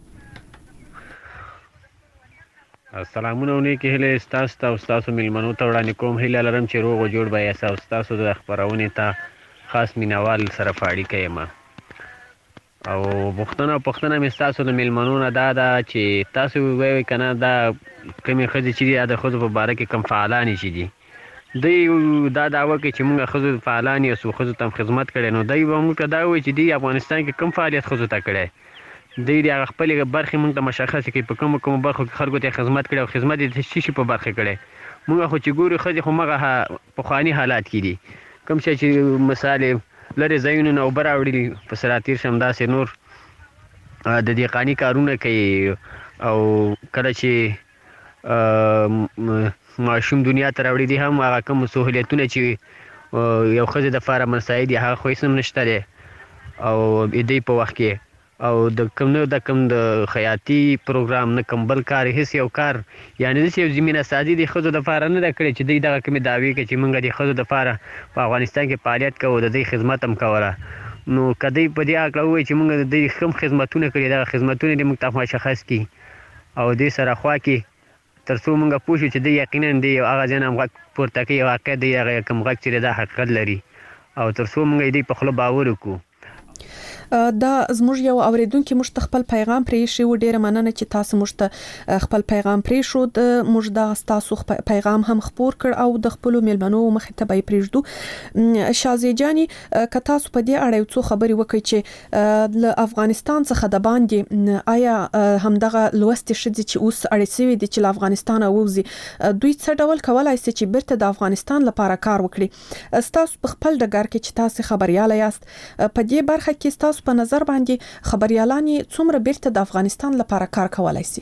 سلامونه نیکه هله تاسو میلمنو ته وړاندې کوم هله لرم چې روغ او جوړ به یاسو تاسو د خبرونه ته خاص مینوال سره فاړی کيما او پښتنه مې تاسو د میلمنو نه دا چې تاسو وایي کنه دا کومې خځې چې د خود په باره کې کم فعالان شي دي دا داوا کوي چې موږ خود فعالان یو خود تم خدمت کړي نو دای به موږ دا وایي چې دی افغانستان کې کم فعالیت خود ته کړي دی خپل برخه موږ ته مشخص کوي په کوم برخه کې خلکو ته خدمت کړي او خدمت د شي په برخه کړي موږ خو چې ګورو خځې خو مغه په خواني حالات کې دي کوم چې مثال لري زینو نو براوړي په سراتیر شمداسې نور د دې قانی کارونه کوي او کله چې ماشوم دنیا ته راوړي دي هم هغه کوم سہولیتونه چې یو خځه د فارم مساعد هغه خو هیڅ نشته دي او دې په وخت کې او د کوم د خیاطي پروګرام نه کمبل کار هیڅ یو کار یعنی د یو زمينه سادي د خځو د فارم نه کړی چې دغه کوم داوی کوي چې موږ د خځو د فارم په افغانستان کې فعالیت کوو د دې خدمت هم کوله نو کدی په دې اړه وایي چې موږ د کوم خدماتونه کړی دا خدماتونه د موږ ته مشخص کی او د سره خوا کې ترڅو موږ پوښتنه چې د یقینا دی هغه ځنه موږ پورته کوي واقع دی هغه کوم غږ چې د حقیقت لري او ترڅو موږ دې په خپل باور وکړو
دا زموږ یو اوریدونکو مشت خپل پیغام پرې شو. ډیره مننه چې تاسو مشت خپل پیغام پرې شو. د موږ دا تاسو پیغام هم خپور کړ او د خپل میلمنو مخې ته به پرېږدو. شازي جاني که تاسو په دې اړه یو څه خبري وکړئ چې له افغانستان څخه د باندې آیا همدغه لوستي شدي چې اوس اړ سوي دي چې له افغانستان ووزي، دوی څه ډول کولای شي چې بیرته د افغانستان لپاره کار وکړي؟ تاسو په خپل ډګر کې چې تاسو خبرياله یاست په دې برخه کې تاسو په نظر باندې خبريالان څومره بیرته د افغانستان لپاره کار کولای شي؟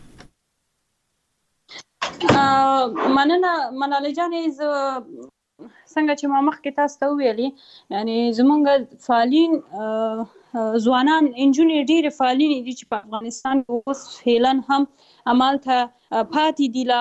مننه مناله جانې څنګه چې ما مخکې تاسو ته ویلي، یعنی زمونږ فعالین ځوانان انجونې ډېر فعالین دي چې په افغانستان کې اوس فعلا هم عمل ته پاتې دي.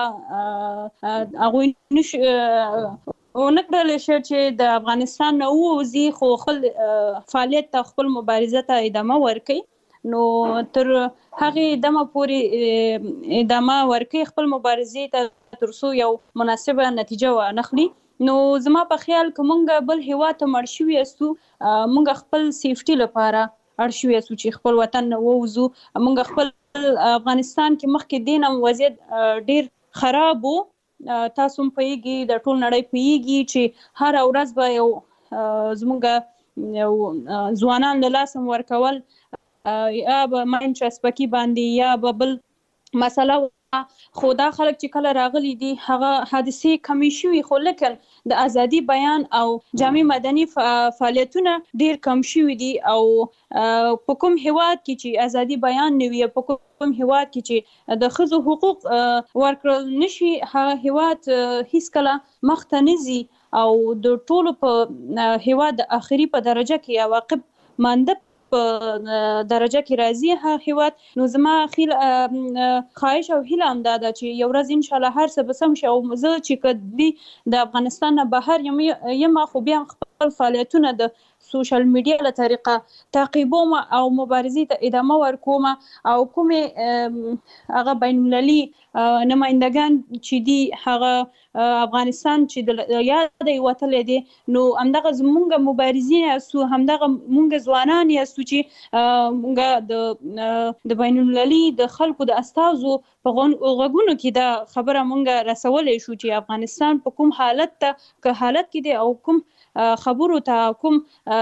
لا هغوی ونکړل شي چې د افغانستان نه ووزي خو خپل فعالیت ته خپل مبارزه ته ادامه ورکړي. نو تر هغه دمه پورې ادامه ورکړي خپل مبارزه ته ترڅو یو مناسبه نتیجه ونخلي. نو زما په خیال کومګه بل هوا ته مړ شوی استو، مونږ خپل سیفټي لپاره اړ شوی استو چې خپل وطن نه ووزو. مونږ خپل افغانستان کې مخکې دینم وضعیت ډیر خراب وو. تاسو هم پوهیږئ، د ټول نړۍ پوهیږي چې هر ورځ به یو زموږ یو ځوانان له لاسه ورکول، یا به ماین چسپکي باندې یا به بل مسله. خو دا خلک چې کله راغلي دي هغه حادثې کمی شوي، خو لیکن د ازادي بیان او جامع مدني فعالیتونه ډیر کم شوي دي. او په کوم هیواد کې چې ازادي بیان نه وي، په کوم هیواد کې چې د ښځو حقوق ورکړل نشي، هغه هیواد هیڅ کله مخ ته نه ځي او د ټولو په هیواد اخري په درجه کې عواقب مانده په درجه کې راځي هغه هیواد. نو زما خواهش او هیله هم دا ده چې یو ورځ ان شاء الله هر څه به سم شي. او زه چې کدي د افغانستان نه بهر یم خو بیا خپل فعالیتونه د سوشل میډیا له طریقه تعقیبوم او مبارزې ته ادامه ورکوم. او کومې هغه بین المللي نمائندگان چې دي هغه افغانستان چې د یاد وتلې دي، نو همدغه زمونږ مبارزین یاستو، همدغه مونږ ځوانان یاستو چې مونږ د بین المللي د خلکو د استازو په غوږونو کې دا خبره مونږ رسولې شو چې افغانستان په کوم حالت کې دی او کوم خبرو ته کوم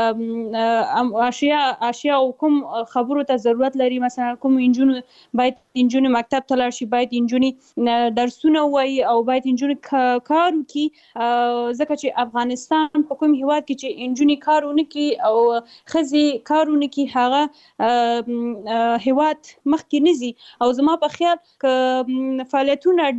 اشیاء او کوم خبرو ته ضرورت لري. مثلا کوم باید انجونې مکتب ته لاړ شي، باید انجونې درسونه وایي او باید انجونې کار وکړي، ځکه چې افغانستان په کوم هیواد کې چې انجونې کار ونه کړي او ښځې کار ونه کړي هغه هیواد مخکې نه ځي. او زما په خیال که فعالیتونه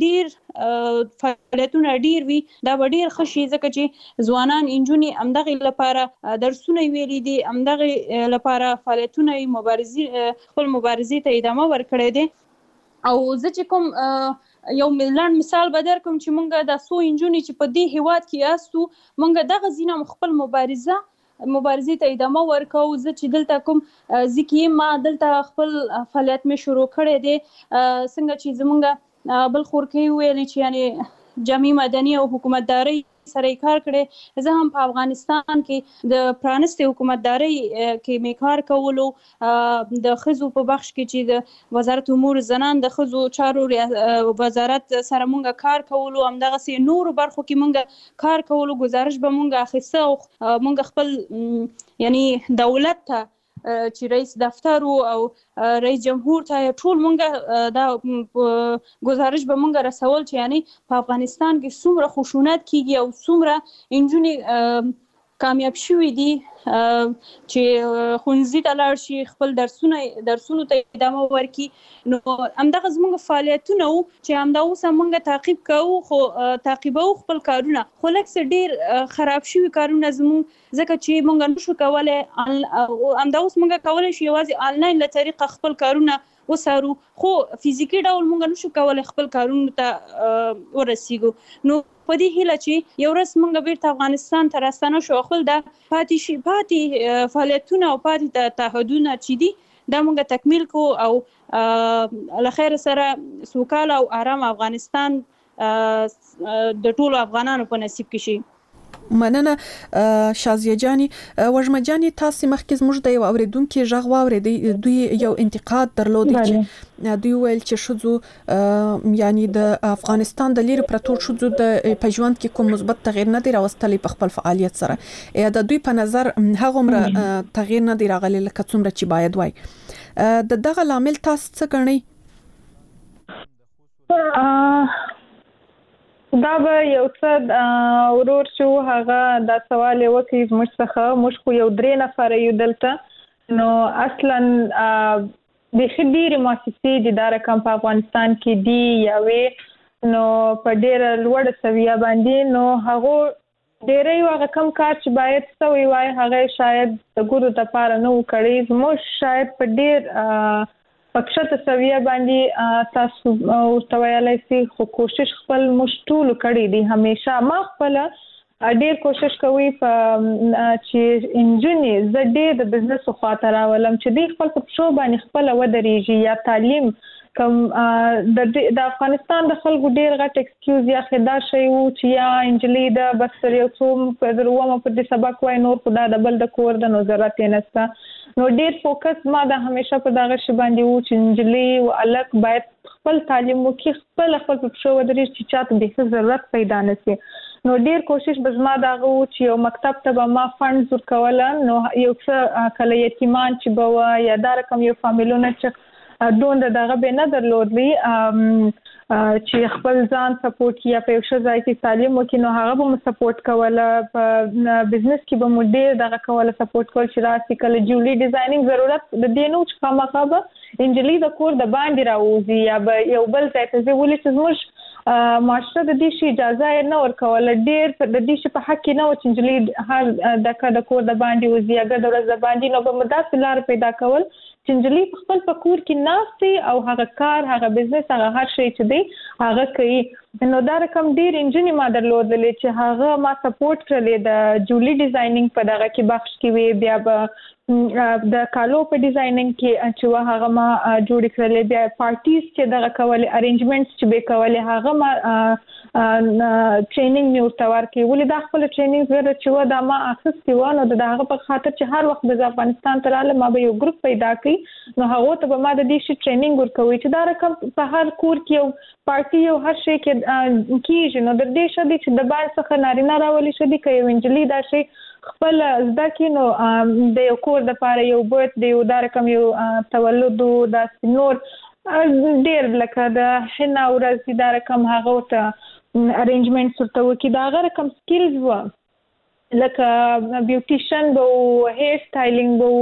ډیر وي دا به ډیر ښه شي، ځکه چې ځوانان انجونې همدغه لپاره درسونه ویلي دي، همدغه لپاره فعالیتونه خپل مبارزې ته ادامه ورکړی دي. او زه چې کوم یو لنډ مثال به درکوم چې مونږ د څو انجونې چې په دې هیواد کې یاستو، مونږ دغه ځینه خپل مبارزې ته ادامه ورکو. زه چې دلته کوم ځکه ما دلته خپل فعالیت مې شروع کړی دی، څنګه چې زمونږ بل خورکې ویلي چې یعنی جامع مدني او حکومتداري سره کار کړي. زه هم په افغانستان کې د پرانستې حکومتداري کې مې کار کولو، د ښځو په بخش کې چې د وزارت امور زنان د ښځو چارو وزارت سره مونږ کار کولو، همدغسې نورو برخو کې مونږ کار کولو. گزارش به مونږ اخیسته او مونږ خپل یعنی دولت ته چې رئیس دفتر او رئیس جمهور ته ټول مونږ دا گزارش به مونږ رسول چې یعنی په افغانستان کې څومره خشونت کیږي او څومره انجونې کامیاب شوي دي چې ښوونځي ته لاړ شي، خپل درسونو ته ادامه ورکړي. نو همدغه زموږ فعالیتونه وو چې همدا اوس مونږ تعقیب کوو، خو تعقیبو خپل کارونه، خو لږ څه ډیر خراب شوي کارونه زموږ، ځکه چې مونږ نشو کولی. همدا اوس مونږ کولی شو یوازې آنلاین له طریقه خپل کارونه وسارو، خو فزیکي ډول مونږ نشو کولی خپل کارونو ته ورسیږو. نو په دې هیله چې یو ورځ مونږ بیرته افغانستان ته راستنه شو، خپل د پاتې فعالیتونه او پاتې تعهدونه چې دي دا مونږ تکمیل کو او له خیر سره سوکاله او آرام افغانستان د ټولو افغانانو په نصیب کې شي.
مننه شازیه جاني. وژمه جاني تاسو مخکې زموږ د یو اوریدونکو ژغ واورېدی، دوی یو انتقاد درلود چې دوی ویل چې شذو یعنی د افغانستان د لیر پرتور شذو د پژوند کې کوم مثبت تغییر نه دی راوستلی په خپل فعالیت سره. د دوی په نظر هغه تغییر نه دی راغلی لکه څومره چې باید وای. د دغه لامل تاسو څه ګڼئ؟
دا به یو څه ورور شو هغه دا سوال وکړي زموږ څخه. موږ خو یو 3 نفر یو دلته، نو اصلا د خډيري مؤسسې د رقم په افغانستان کې دی یاوي نو په ډېر لوړ سویه باندې، نو هغه ډېرې هغه کم کار چې باید سوی وای هغه شاید د ګورو د پاره نو کړی. زموږ شاید په ډېر پکښته سویه باندې تاسو ورتویلای شي، خو کوشش خپل مشتول کړی دی. همیشه ما خپل ډېر کوشش کوي په چې انجینر زده د بزنس خاطر راولم چې دی خپل په شو باندې خپل ودرېږي یا تعلیم کوم د افغانستان د خلکو ډېر غټ ایکسکیوز یا خدا شي وو چې یا انجلی د بس یو څوم په درومه په دې سبق وای نور خدا د بل د کور د نظرات نهستا. نو ډېر فوکس ما د همیشه په دغه شی باندې وو چې انجلی او الک باید خپل تعلیم وکړي، خپل په شو ودرېږي چې چاته د ضرورت پیدا نشي. نو ډېر کوشش بزما دغه وو چې یو مکتب ته به ما فند ورکول، نو یو څه کله یتیمان چې به یا دا رقم یو فامیلونه چې دون دغه به نه درلودلی چې خپل ځان سپورټ یا په یو ځای کې تعلیم وکړي، نو هغه به مو سپورټ کوله. په بزنس کې به مو ډېر دغه کوله سپورټ کول چې راسي کله جولی ډیزاینینګ ضرورت د دینو چې خامخا به انجلی د کور د باندې راوځي یا به یو بل ځای ته ځي. ولې چې زموږ معاشره د دې شي اجازه نه ورکول، ډېر د دې شي په حق کې نه و چې انجلی هر د کور د باندې وځي اگر د ورځ د باندې، نو به مدد لار پیدا کول چې انجلی خپل په کور کې ناستي او هغه کار هغه بزنس هغه هر شی چې دی هغه کوي. نو دا رقم ډېر انجینر ما درلودلې چې هغه ما سپورټ کړلې د جولی ډیزاینینګ په دغه کې بخش کې وي، بیا به د کالو په ډیزاینینګ کې چې هغه ما جوړ کړلې، بیا پارټیز چې دغه کولې ارینجمنټس چې به کولې هغه ما ټریننګ مې ورته ورکړې. ولې دا خپل ټریننګ زره چې و دا ما اخیستې و، نو د هغه په خاطر چې هر وخت د افغانستان ته رااله ما به یو ګروپ پیدا کړی، نو هغه ته به ما د دې شي ټریننګ ورکوي چې دا رقم په هر کور کې یو پارټي یو هر شي کې کیږي. نو د دې شدي چې د باندې څخه نارینه راولي شدي کوي انجلی دا شي خپل زده کې، نو د یو کور د پاره یو برت دی دا رقم یو تولد د نور ډېر لکه د حنا ورځ دا رقم هغه ته ارینجمنټس ورته وکړي. دا هغه رقم سکلز و لکه بیوټیشن وو، هیر سټایلینګ وو،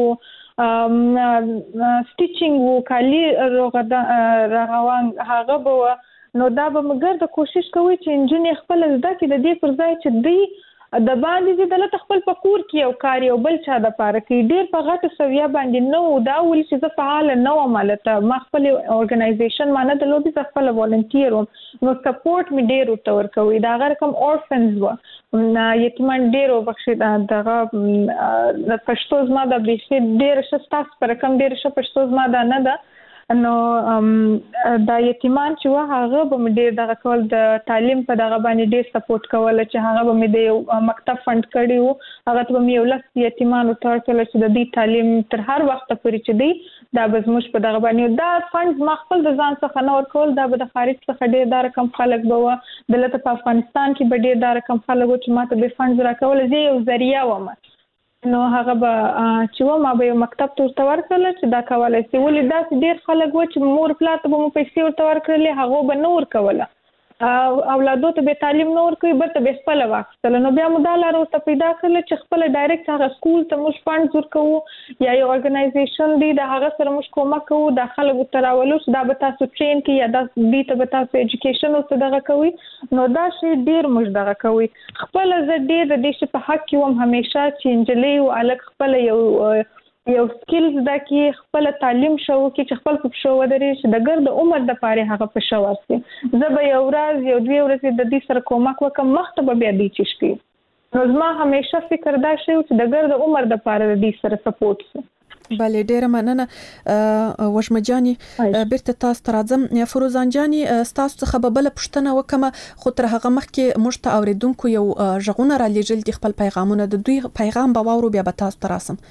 سټیچینګ وو، کالی رغوان هغه وو. نو دا به مګر د کوشش کوي چې انجینر خپل زده کې د دې پر ځای چې دی د باندې د لته خپل پکور کې یو کار یو بل چا د پاره کې ډېر په غټه سویا باندې نو دا ولې چې زه فعال نه وم، مالته ما خپل اورګنایزیشن مانه د لوبي خپل والنټیر وم، نو سپورټ می ډېر ورته ورکوي. دا هغه کوم اورفنز و یتیمان ډېر وبخښي دغه د پښتو زما د بيخي ډېر شستاس پر کم ډېر ش پښتو زما دا نه ده، نو دا یتیمان چې هغه به ډېر دغه کول د تعلیم په دغه باندې ډېر سپورټ کول چې هغه به د یو مکتب فند کړی وو، هغه ته به یو لس یتیمان ورته چې د دې تعلیم تر هر وخت پورې چې دی دا به زموږ په دغه باندې دا فند ما خپل د ځان څخه نه ورکول، دا به د خارج څخه ډېر دا رقم خلک به دلته په افغانستان کې به ډېر دا رقم خلک چې ماته به فند راکول زه یو ذریعہ وم. نو هغه به چې ما به یو مکتب ته ورته ورکړل چې دا کولای شي. ولې دا ډېر خلک و چې مور پلار ته به مو پیسې ورته ورکړلې هغه به نه ورکوله، اولادو ته به تعلیم نه ورکوي بل ته به خپل واخیستل. نو بیا مو دا لار ورته پیدا کړل چې خپل ډایرکټ هغه سکول ته موږ فند ورکوو یا یو ارګنایزیشن دی د هغه سره موږ کومک کوو، د خلکو ته راولو چې دا به تاسو ټرین کی یا د دې ته به تاسو ایجوکیشن ورته دغه کوي. نو دا شی ډیر موږ دغه کوي. خپل زه ډیر د دې په حق کې وم همیشه چې انجلی او الک خپل یو سکلز دا کې خپل تعلیم شو کې چې خپل په شو ودرې چې د ګرد عمر د پاره هغه په شو ورسي. زه به یو ورځ یو دوی ورځې د دې سره کومک وکم مخته به بیا دې چشتي. نو زما همیشه فکر دا شی چې د ګرد عمر د پاره د دې سره سپورټ شي.
بله ډیره مننه وشمه جاني بیرته تاسو ته راځم. فروزان جاني تاسو څخه به بل پښتنه وکمه خو تر هغه مخکې موږ ته اوریدونکو یو ژغونه را لېږل دي خپل پیغامونه د دوی پیغام به واورو بیا به تاسو ته راسم.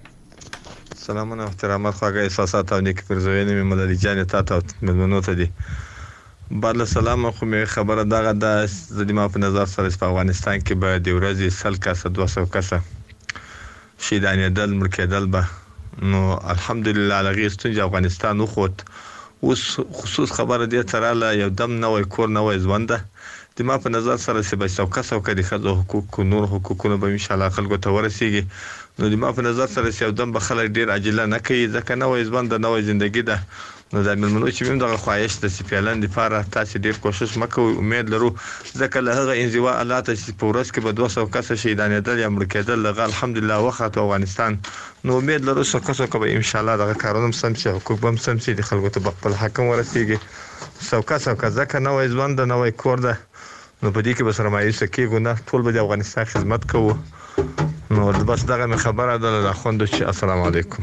سلامونه احترامات خواږه احساسات او نیک پرزوینه مې ملالي جان ته مدمنو ته دي. بعد سلام خو مې خبره دغه د زدي ما په نظر سره په افغانستان کې به د ورځې 100 کسه 200 کسه شهیدان دل مرکدل به نو الحمدلله لغې ستنج افغانستان وخت اوس خصوص خبره دې تراله یو دم نوې کور نوې ځوانده د ما په نظر سره چې به څوکه د خځو حقوق نور حقوقونه به ان شاء الله خلکو ته ورسیږي. نو د ما په نظر سره چې یو دم به خلک ډیر عجله نه کوي ځکه نوې ځوان د نوې ژوندۍ ده. نو د ملمنو چې موږ دغه خواهش د سپیلان لپاره تاسو ډیر کوشش وکړو امید لرو ځکه له هغه انزوا الله ته چې په ورځ کې به 200 کس شهیدان دل یا مړ کېدل لغه الحمدلله وخت افغانستان نو امید لرو څوک به ان شاء الله دغه کارونه سم شي حقوق هم سم شي د خلکو ته خپل حکم ورسیږي. څوک ځکه نوې ځوان د نوې کور ده نو په دې کې به سره مایوسه کېږو نه ټول به د افغانستان خدمت کوو. نو بس دغه خبره ده له خوندو چې السلام علیکم.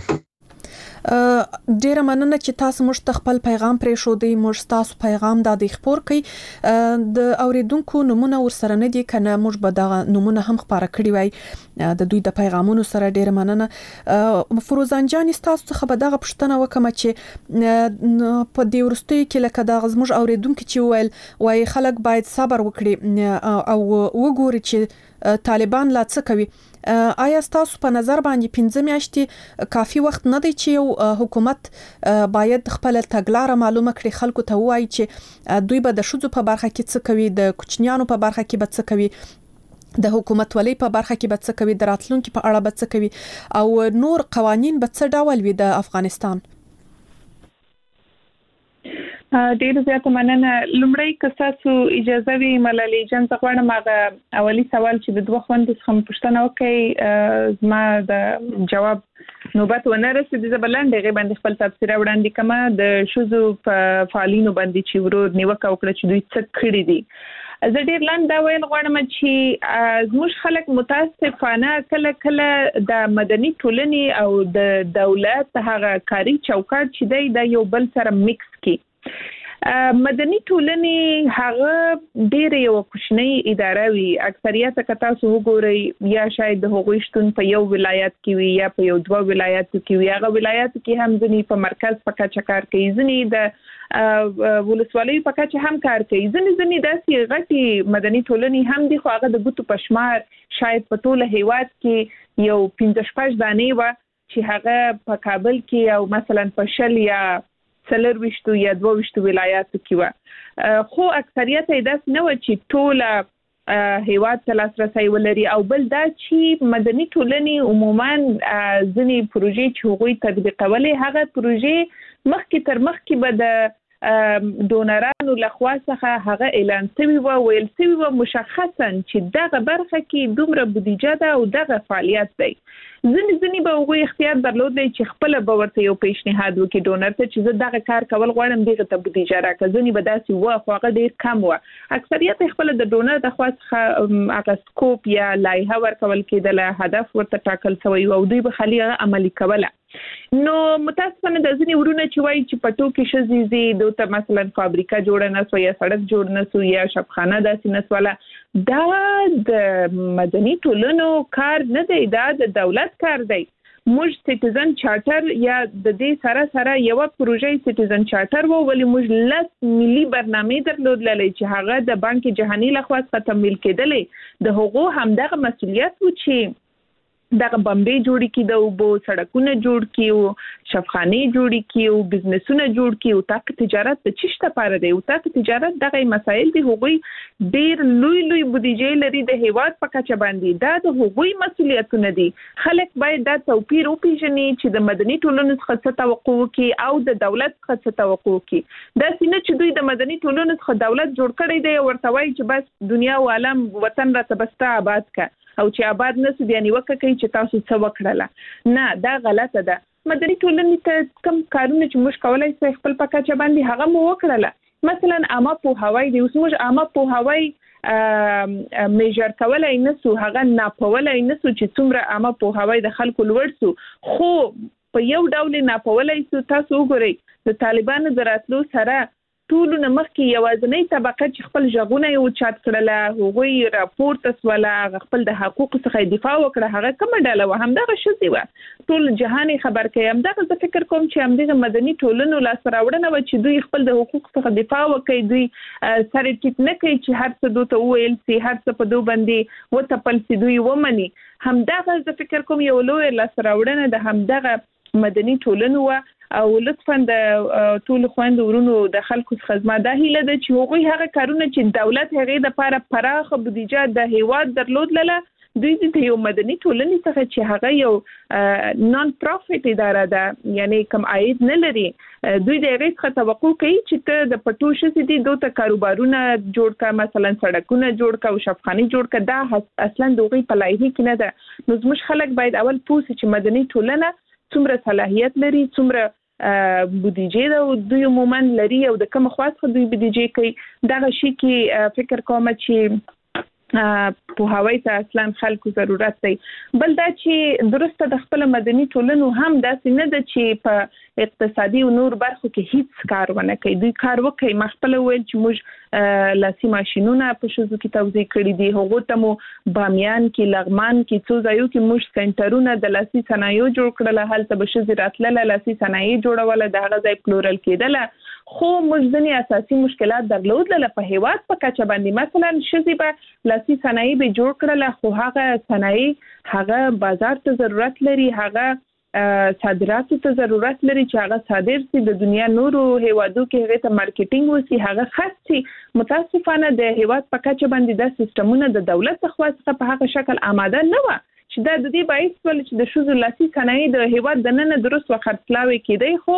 ډیره مننه چې تاسو موږ ته خپل پیغام پرې شو دی. موږ تاسو پیغام د خبر کوي د اوریدونکو نمونه ورسره نه دي کنه موږ به د نمونه هم خبره کړی وای د دوی د پیغامونو سره. ډیره مننه. فروزان جان تاسو څخه به دغه پښتنه وکم چې په دې ورستۍ کې لکه د غزموږ اوریدونکو چې ویل وای خلک باید صبر وکړي او وګوري چې طالبان لا څه کوي. آیا تاسو په نظر باندې 15 میاشتې کافي وخت نه دی چې یو حکومت باید خپل تګلارې معلومه کړي خلکو ته وایي چې دوی به د شذو په برخه کې څه کوي د کوچنیانو په برخه کې به څه کوي د حکومت ولې په برخه کې به څه کوي د راتلونکو په اړه به څه کوي او نور قوانين به څه ډول وي د افغانستان؟
ډیر زیات مننه. لمړی که تاسو اجازه وي ملالي جان تغواړم هغه اولی سوال چې د دوه خوندو څخه پوښتنه وکړي زما د جواب نوبت ونه رسېدي زه بلند غي باندې خپل تفسیر وړاندې کوم د شذو په فعالینو باندې چې ورور نیوکه وکړه چې دوی څه کړی دي. زه ډیر لاند دا ویل غواړم چې زموږ خلک متاسفانه کله د مدني ټولنې او د دولت هغه کاری چوکاټ چې دی د یو بل سره میکس کی. مدني ټولنې هغه ډېر یو کوچنی اداره وي اکثریت که تاسو وګورئ یا شاید د هغوی شتون په یو ولایت کې وي یا په یو دوه ولایتو کې وي. هغه ولایت کې هم ځنی په مرکز په کچه کار کوي ځنی د ولسوالۍ په کچه هم کار کوي ځنی داسې غټي مدني ټولنې هم دي خو هغه د ګوتو پشمار شاید په ټوله هیواد کې یو 15 دانې و چې هغه په کابل کې او مثلا په شل یا څلرويشتو یا 22 ولایاتو کې و خو اکثریت یې داس نه و چې ټول هیواد ته لاسرسي ولري او بل دا چې مدني ټولنې عموما ځنی پروژې چې هغوی تطبیقولې هغه پروژې مخکې تر مخکې به د ډونرانو لخوا څخه هغه اعلان شوی و ویل شوی و مشخصا چې دغه برخه کې دومره بودیجه ده او دغه فعالیت دی. ځنی به هغوی اختیار درلود چې خپل به ورته یو پیشنهاد وکړي ډونر ته چې زه دغه کار کول غواړم دغه ته بودیجه راکړه. ځنی به داسې و خو هغه ډیر کم و. اکثریت خپل د ډونر د خوا څخه هغه سکوپ یا لایحه ورکول کېدل هدف ورته ټاکل شوی او دوی به خالي عملی کوله. نو متاسفانه د ځنی ورونه چې وایي چې پټو کې شزيزي دوته مثلا فابریکه جوړه نه سو یا سړک جوړ نه سو یا شبخانه داسې نه سواله دا د مدني ټولنو کار نه دی دا د دولت کار دی. موږ سټیزن چارټر یا د دې سره یو پروژې سټیزن چارټر وو ولې موږ لس ملي برنامه درلودلې چې هغه د بانک جهاني لخوا څخه تمویل کېدلې د هغو همدغه مسولیت و چې دغه بمبې جوړی کیدو بو سړکونه جوړ کیو شفخانه جوړی کیو بزنسونه جوړ کیو تاک تجارت د چشته پاره دی او تاک تجارت دغه مسایل دی هغوی ډیر لوی بودیجې لري د هیواد په کچه باندې دا د هغوی مسولیتونه دي. خلک باید دا توپیر وپیژني چې د مدني ټولنې څخه څه توقع کوي او د دولت څخه څه توقع کوي. دا سینه چې دوی د مدني ټولنې څخه دولت جوړ کړی دی ورته وایي چې بس دنیا او عالم وطن را تبستا آباد کا او چې آباد نسو بیا نیوکه کوي چې تاسو څه وکړله. نه دا غلطه ده. مدني ټولنې ته کم کارونه چې موږ کولای شو خپل په کچه باندې هغه مو وکړله. مثلا عامه پوهاوی دی اوس موږ عامه پوهاوی میجر کولای نسو هغه ناپولای نسو چې څومره عامه پوهاوی د خلکو لوړ سو خو په یو ډول ناپولای سو. تاسو وګورئ د طالبانو دراتلو سره ټول نه مخکې یوازینی طبقه چې خپل ژغونه یو چات کړله هغوی راپورټ وسوله خپل د حقوقو څخه دفاع وکړه هغه کومه ډله و همدغه شذي و ټول جهان خبر کوي. همدغه زه فکر کوم چې همدغه مدني ټولنو لاس راوړنه و چې دوی خپل د حقوقو څخه دفاع وکړي. دوی سره ټیټ نه کوي چې هر څه دوی ته ویل سي هر څه په دوی باندې وتپل سي دوی ومني. همدغه زه فکر کوم یو لوی لاس راوړنه د همدغه مدني ټولنو و او لطفاً د ټول خويند ورونو د خلکو څخه زما دا هیله ده چې هغوی هغه کارونه چې دولت هغه د لپاره پراخه بودیجه د هیواد درلود لاله دوی د یو مدني ټولنې څخه چې هغه یو نون پروفیټ اداره ده یعنی کم عاید نه لري دوی د هغه څخه توقع کوي چې ته د پټو شې دي دوی ته کاروبارونه جوړ کا مثلا سړکونه جوړ کا او شفخاني جوړ کا دا اصلا دوی په لایحه کې نه ده. نو زموږ خلک باید اول پوه شي چې مدني ټولنه څومره صلاحیت لري څومره بودیجه ده دوی عموما لري او د کوم خاصه دوی بودیجه کوي دغه شي کې فکر کوم چې په هوای ته اصلا خلکو ضرورت دی. بل دا چې درسته د خپل مدني ټولنو هم داسې نه ده چې په اقتصادي او نور برخو کې هیڅ کار ونه کوي. دوی کار وکړي مخبل ویل چې موږ لاسي ماشينونه په شوزو کې توزیع کړي دي هغه ته مو بامیان کې لغمان کې څو ځایو کې موږ سنټرونه د لاسي صنایعو جوړ کړل هلته به شوزي راتلله لاسي صنایع جوړول د هغه ځای پلورل کېدل خو موږ ځنې اساسي مشکلات درلود له په هیواد په کچه باندې مثلا شوزي به لاسي صنایع به جوړ کړل خو هغه صنایع هغه بازار ته ضرورت لري هغه صادراتو ته ضرورت لري چې هغه صادر سي د دنیا نورو هیوادو کې هغه ته مارکیټینګ وسی هغه خاص سي. متاسفانه د هیواد په کچه باندې د سیستمونو د دولت څخه په هغه شکل آماده نه و چې د دې باعث ول چې د شوزو لاسي صنایع د هیواد د نن درست وخرڅلاوي کېدی خو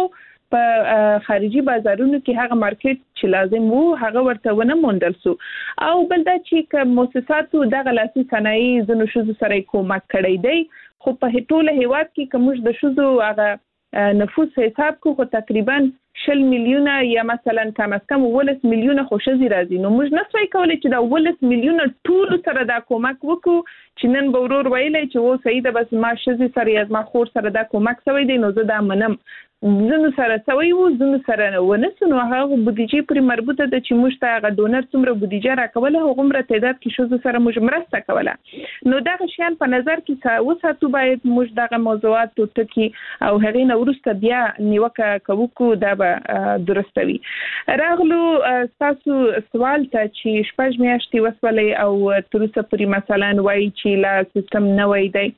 په خارجي بازارونو کې هغه مارکیټ چې لازم وو هغه ورته ونه موندل سو. او بل دا چې کوم مؤسساتو د غلاسي صنایع زنو شوزو سره کومک کړی دی خو په ټوله هیواد کې کوم د شوزو هغه نفوس حساب کو تقریبا 10 میلیونه یا مثلا کم از کم 10 میلیونه خوشزي راځي. نو موږ نسوي کولای چې دا 10 میلیونه ټول سره دا کومک وکړو چې نن به ورور ویلې چې و سید بس ما شزي سره یا ما خور سره دا کومک سوي دی نو زه دا منم زنو سره سوي وو زنو سره ونسو نو هغه بودیجه پرې مربوطه ده چې موږ ته هغه ډونر څومره بودیجه راکوله هغه عمره تعداد کې شوزو سره موږ مرسته کوله. نو دا شیان په نظر کې وساتو باید موږ دغه موضوعات ټکی او هغه نو ورسته بیا نیوکه کوو دا به درسته وي. راغلو تاسو سوال ته چې شپږ میاشتې وسولې او تر اوسه پرې مثلا وایي چې لا سیستم نه وای دی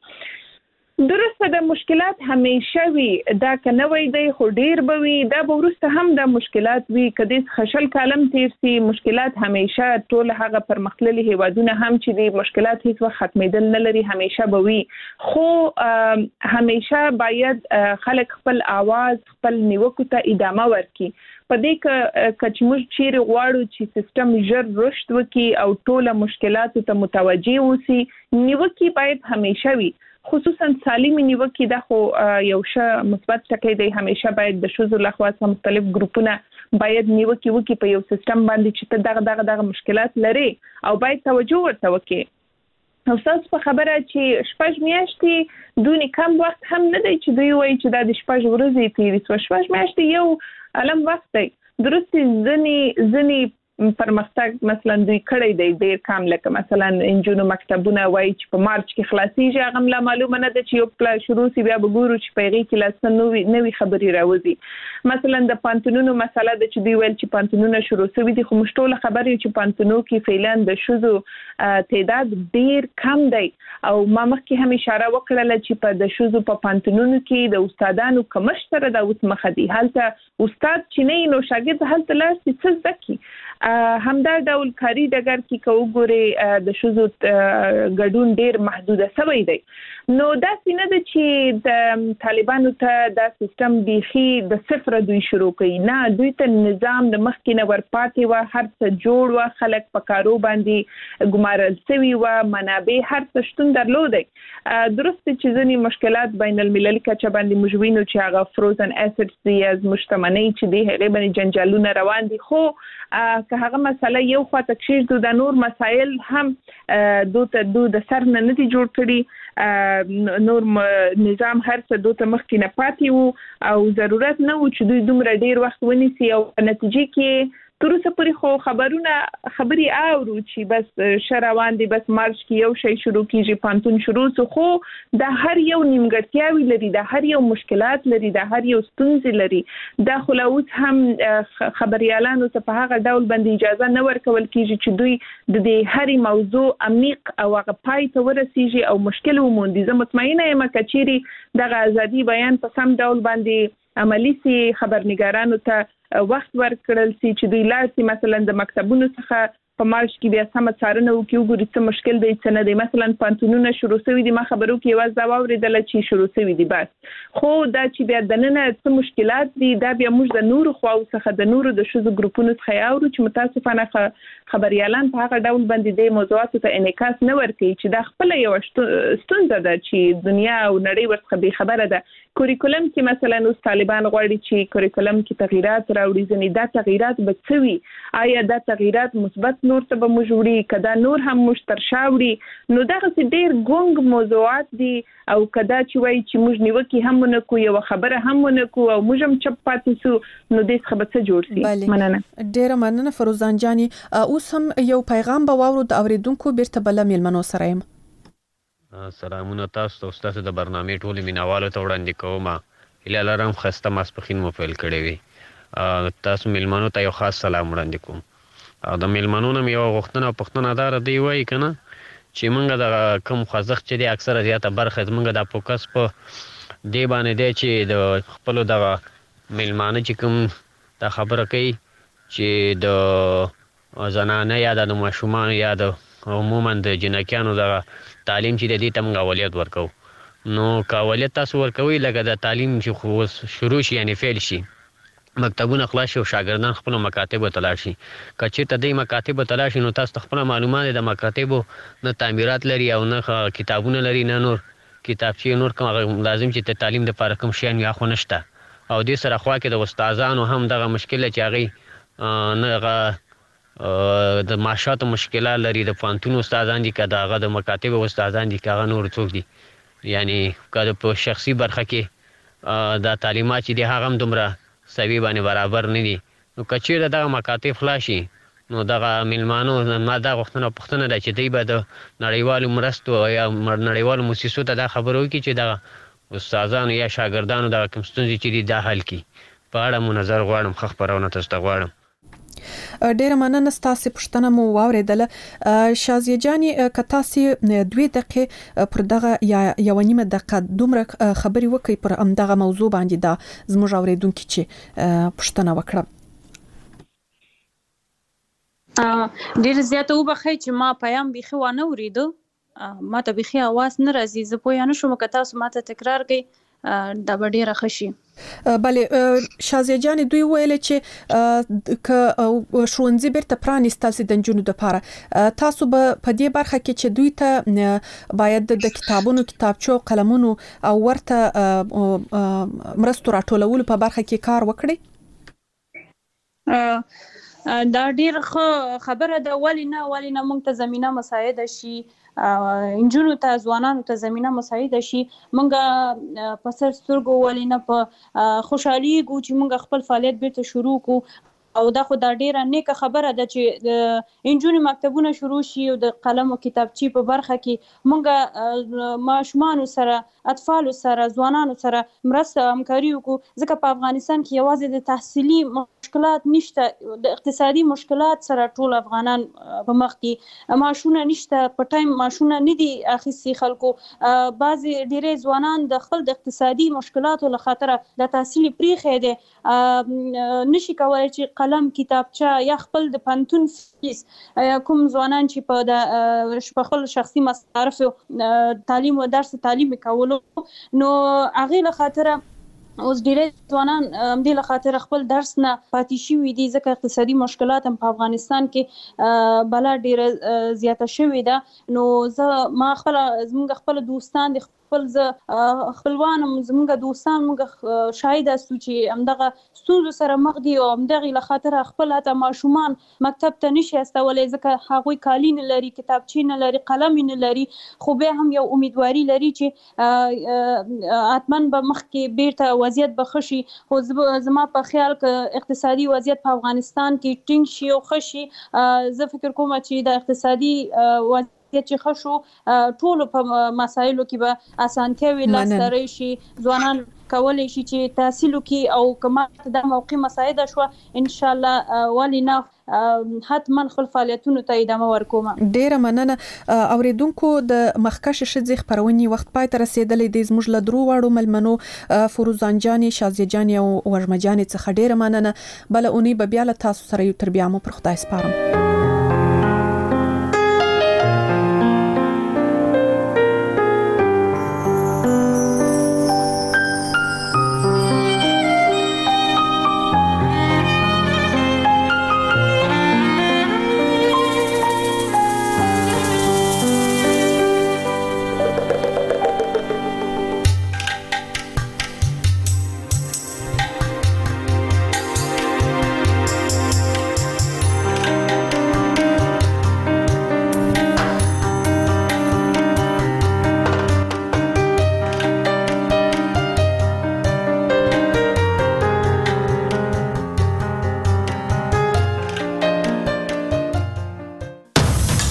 درسته د مشکلات همیشه وي دا کنه وای دی خو ډیر به وي دا به ورسته هم د مشکلات وي کدي خشل کالم تیر سي مشکلات همیشه ټول هغه پرمختللي هیوادونه هم چې د مشکلات هیڅ وخت ختمېدل نه لري همیشه به وي خو همیشه باید خلک خپل आवाज خپل نیوکو ته ادامه ورکړي. په دې کې چې موږ چیرې غواړو چې سیستم ژر رشد وکړي او ټول مشکلاتو ته متوجي اوسي نیوکي باید همیشه وي خصوصا سالمي نیوکي دا خو یو ښه مثبت ټکی دی همیشه باید د شوزو لخوا مختلف ګروپونه باید نیوکي وکړي په یو سیستم باندې چې دغه مشکلات لري او باید توجه ورته وکړي. نو تاسو په خبره چې شپږ میاشتې دوی کم وخت هم نه دی چې دوی وایي چې د شپږ ورځې تیرې شو شپږ میاشتې یو علم وخت دی درست ځنی پرمختګ مثلا دوی کړی دی ډیر کم لکه مثلا انجونو مکتبونه وایي چې په مارچ کې خلاصيږي هغه مله معلومه نه ده چې یو پلا شروع سی بیا وګورو چې پیغې کې لاس نوې خبري راوځي. مثلا د پانتونونو مسله د چې دوی ویل چې پانتونونه شروع شوي دي خو مشټوله خبرې چې پانتونو کې فعلا د شوزو تعداد ډیر کم دی او ما مخکې هم اشاره وکړه چې په د شوزو په پانتونونو کې د استادانو کمښت سره د اوس مخ دي هلته استاد چې نه نو شاګرد هلته لاس څه ځکه همدا ډول کاری ډګر کې کوګوري د شوزو ګډون ډیر محدوده شوی دی. نو دا څنګه د چې د طالبانو ته دا سیستم بيخي د صفر دوی شروع کړي نه دوی ته نظام د مخکې نه ورپاتې و هر څه جوړ و خلک په کارو باندې ګمارل شوی و منابع هر څه شتون درلودي. درست چې ځینې مشکلات بین المللي کچه باندې موجوینو چې هغه فروزن اسیدز دي از مشتمنۍ چې دی هغه باندې جنجالونه روان دي خو که هغه مسله یو خواته کشیږي د نور مسایل هم د سر نه دي جوړ کړي نور نظام هر څه دوته مخکې نه پاتې وو او ضرورت نه و چې دوی دومره ډیر وخت ونیسي او نتیجې کې تر اوسه پورې خو خبري اورو چې بس شروان دي بس مارچ کې یو شی شروع کیږي پانتون شروع سو خو د هر یو نیمګړتیاوي لري د هر یو مشکلات لري د هر یو ستونزې لري د خلاوت هم خبريالانو ته په هغه ډول باندې اجازه نه ورکول کیږي چې دوی د دې هرې موضوع عمیق او هغه پای ته ورسیږي او مشکل وموندي زه مطمئنه یم کچيري دغه ازادي بیان په سم ډول باندې عملی سي خبرنګارانو ته وخت ورکړل سي چې دوی لاسي مثلا د مکتبونو څخه په مارچ کې بیا سم څارنه وکړي وګوري څه مشکل دی څه نه دی مثلا پانتونونه شروع شوي دي ما خبرو کې یو ځا واوریدل چې شروع شوي دي بس خو دا چې بیا د نن څه مشکلات دي دا بیا موږ د نورو خواو څخه د نورو د شوزو ګروپونو څخه اورو چې متاسفانه خبريالان په هغه ډول باندې د موضوعاتو ته انعکاس نه ورکوي چې دا خپل یو ستونزه ده چې دنیا او نړۍ ورڅخه به خبره ده کوریکولم کې مثلا اوس طالبان غواړي چې کوریکولم کې تغیرات راوړي ځنې دا تغیرات به څه وي آیا دا تغیرات مثبت نور ته به موږ وړي کدا نور هم مشترشا وړي نو دا ډېر ګونګ موضوعات دي او کدا چې وایي چې موږ نیوکه هم ونکو یو خبره هم ونکو او موږ هم چپ پاتې سو نو دې څه به څه جوړ شي مننه
ډېر مننه فروزان جاني اوس هم یو پیغام به واورو د اوریدونکو بیرته بل میلمنو سره یم
سلامونه تاسو ته تاسو د برنامې ټول مینوالو ته وړاندې کوم اله لرم خسته ماسپخین مو فعال کړی وي تاسو میلمنو ته یو خاص سلام وړاندې کوم او د میلمنو نم یو غوښتنه پښتنه دار دی وای کنه چې مونږ د کوم خوځښت چې د اکثره زیاته برخه مونږ د فوکس په دی باندې دی چې د خپل د میلمانه چې کوم د خبره کوي چې د زنانه یا د ماشومان یا د عموما د جنکیانو د تعلیم چې د دې تم غولیت ورکو نو کاولیت تاسو ورکوي لکه د تعلیم چې خو شروع شي یعنی فعل شي مکتبونه خلاص شي او شاګردان خپل مکاتب ته لاړ شي کچې ته د مکاتب ته لاړ شي نو تاسو خپل معلومات د مکاتبو نه تعمیرات لري او نه کتابونه لري نه نور کتابچې نور کوم لازم چې ته تعلیم د لپاره کوم شی یا خو نشته او دې سره خوا کې د استادانو هم دغه مشکل چې هغه نه د معاشاتو مشکلات لري د پانتون استادان دي کدا هغه د مکاتب استادان دي کغه نور څوک دي یعنی کله په شخصي برخه کې د تعلیمات چې د هغه هم دومره سوي باندې برابر نه دي نو کچېره دغه مکاتب خلاصي نو دغه میلمانو ما دا غوښتنه ده چې دوی به د نړیوالو مرستو یا نړیوالو مؤسسو ته دا خبرو کوي چې دغه استادانو یا شاګردانو دغه کوم ستونزې چې دي دا حل کړي په اړه مو نظر غواړم خبرونه تاسو ته غواړم
ډېر مننه ستاسو پښتنه مو واوریدله شازیه جاني کتاسي 2 دقیقې پر دغه یا یو نیمه دقیقه دومره خبري وکي پر دغه موضوع باندې دا زموږ اوریدونکو چې پښتنه وکړه
ډېر زیاته وبخښئ چې ما پیام بيخي وانه وریدو ما ته بيخي आवाज نه راځي زه پوه نه شوم که تاسو ما ته تکرار کړئ دا به ډېره ښه شي
بله شازیه جان دوی ویل چې ک شونځي بیرته پرانیستل سي د جنونو د لپاره تاسو به په دې برخه کې چې دوی ته باید د کتابونو کتابچو قلمونو او ورته مرستو راټولولو په برخه کې کار وکړي
دا ډیر خبره ده ولینا موږ ته زمينه مساعده شي انجونو ته ځوانانو ته زمينه مساعده شي موږ په سر سترګو ولینا په خوشحالي ګو چې موږ خپل فعالیت بیرته شروع کو او دا خو دا ډیره نیکه خبره ده چې انجونو مکتبونه شروع شي او د قلم او کتابچې په برخه کې موږ ماشومان سره اطفال سره ځوانانو سره مرسته همکاري وکړو ځکه په افغانستان کې یوازې د تحصیلي مشکلات نشته د اقتصادي مشکلات سره ټول افغانان په مخ کې ماشونه نشته په ټایم ماشونه نه دي اخیستي خلکو بعضي ډېرې ځوانان د خپل د اقتصادي مشکلاتو له خاطره د تحصیل پریخي دي نشي کولای چې قلم کتابچه یا خپل د پانتون فیس کوم ځوانان چې په د خپل شخصي مصارف تعلیم او درس تعلیم کولو نو هغه له خاطره اوس ډېر ځوانان دې له خاطر خپل درس نه پاتې شوي دي ځکه اقتصادي مشکلات هم په افغانستان کې بلا ډېر زیاته شوې ده نو ما زموږ خپل دوستان د خپل خپلوانم زموږ دوستان موږ شاهد اسو چې همدغه ستونزو سره مخ دي او همدغه له خاطر خپل اته ماشومان مکتب ته نشي استولې ځکه هغوی کالي نه لري کتابچې نه لري قلم نه لري خو به هم یو امیدواري لري چې اتمن به مخ کې بیرته وضعیت بخشي خو زما په خیال کې اقتصادي وضعیت په افغانستان کې ټینګ شي او خشي زه فکر کوم چې د اقتصادي چې خشو ټول په مسایلو کې به اسانتیاوي لاسته شي ځوانان کولای شي چې تحصیل وکړي او کمه د موقع مساعده شو ان شاء الله ولینا حتما خپل فعالیتونو ته ادامه ورکوم.
ډیره مننه اوریدونکو د مخکش ښځې خبرونې وخت پای ته رسیدلې د زموږ له درو واړو ملمنو فروزان جانې شازیه جانې او وژمه جانې څخه ډیره مننه بل اونۍ به بیا له تاسو سره یو تر بیا مو پر خدای سپارم.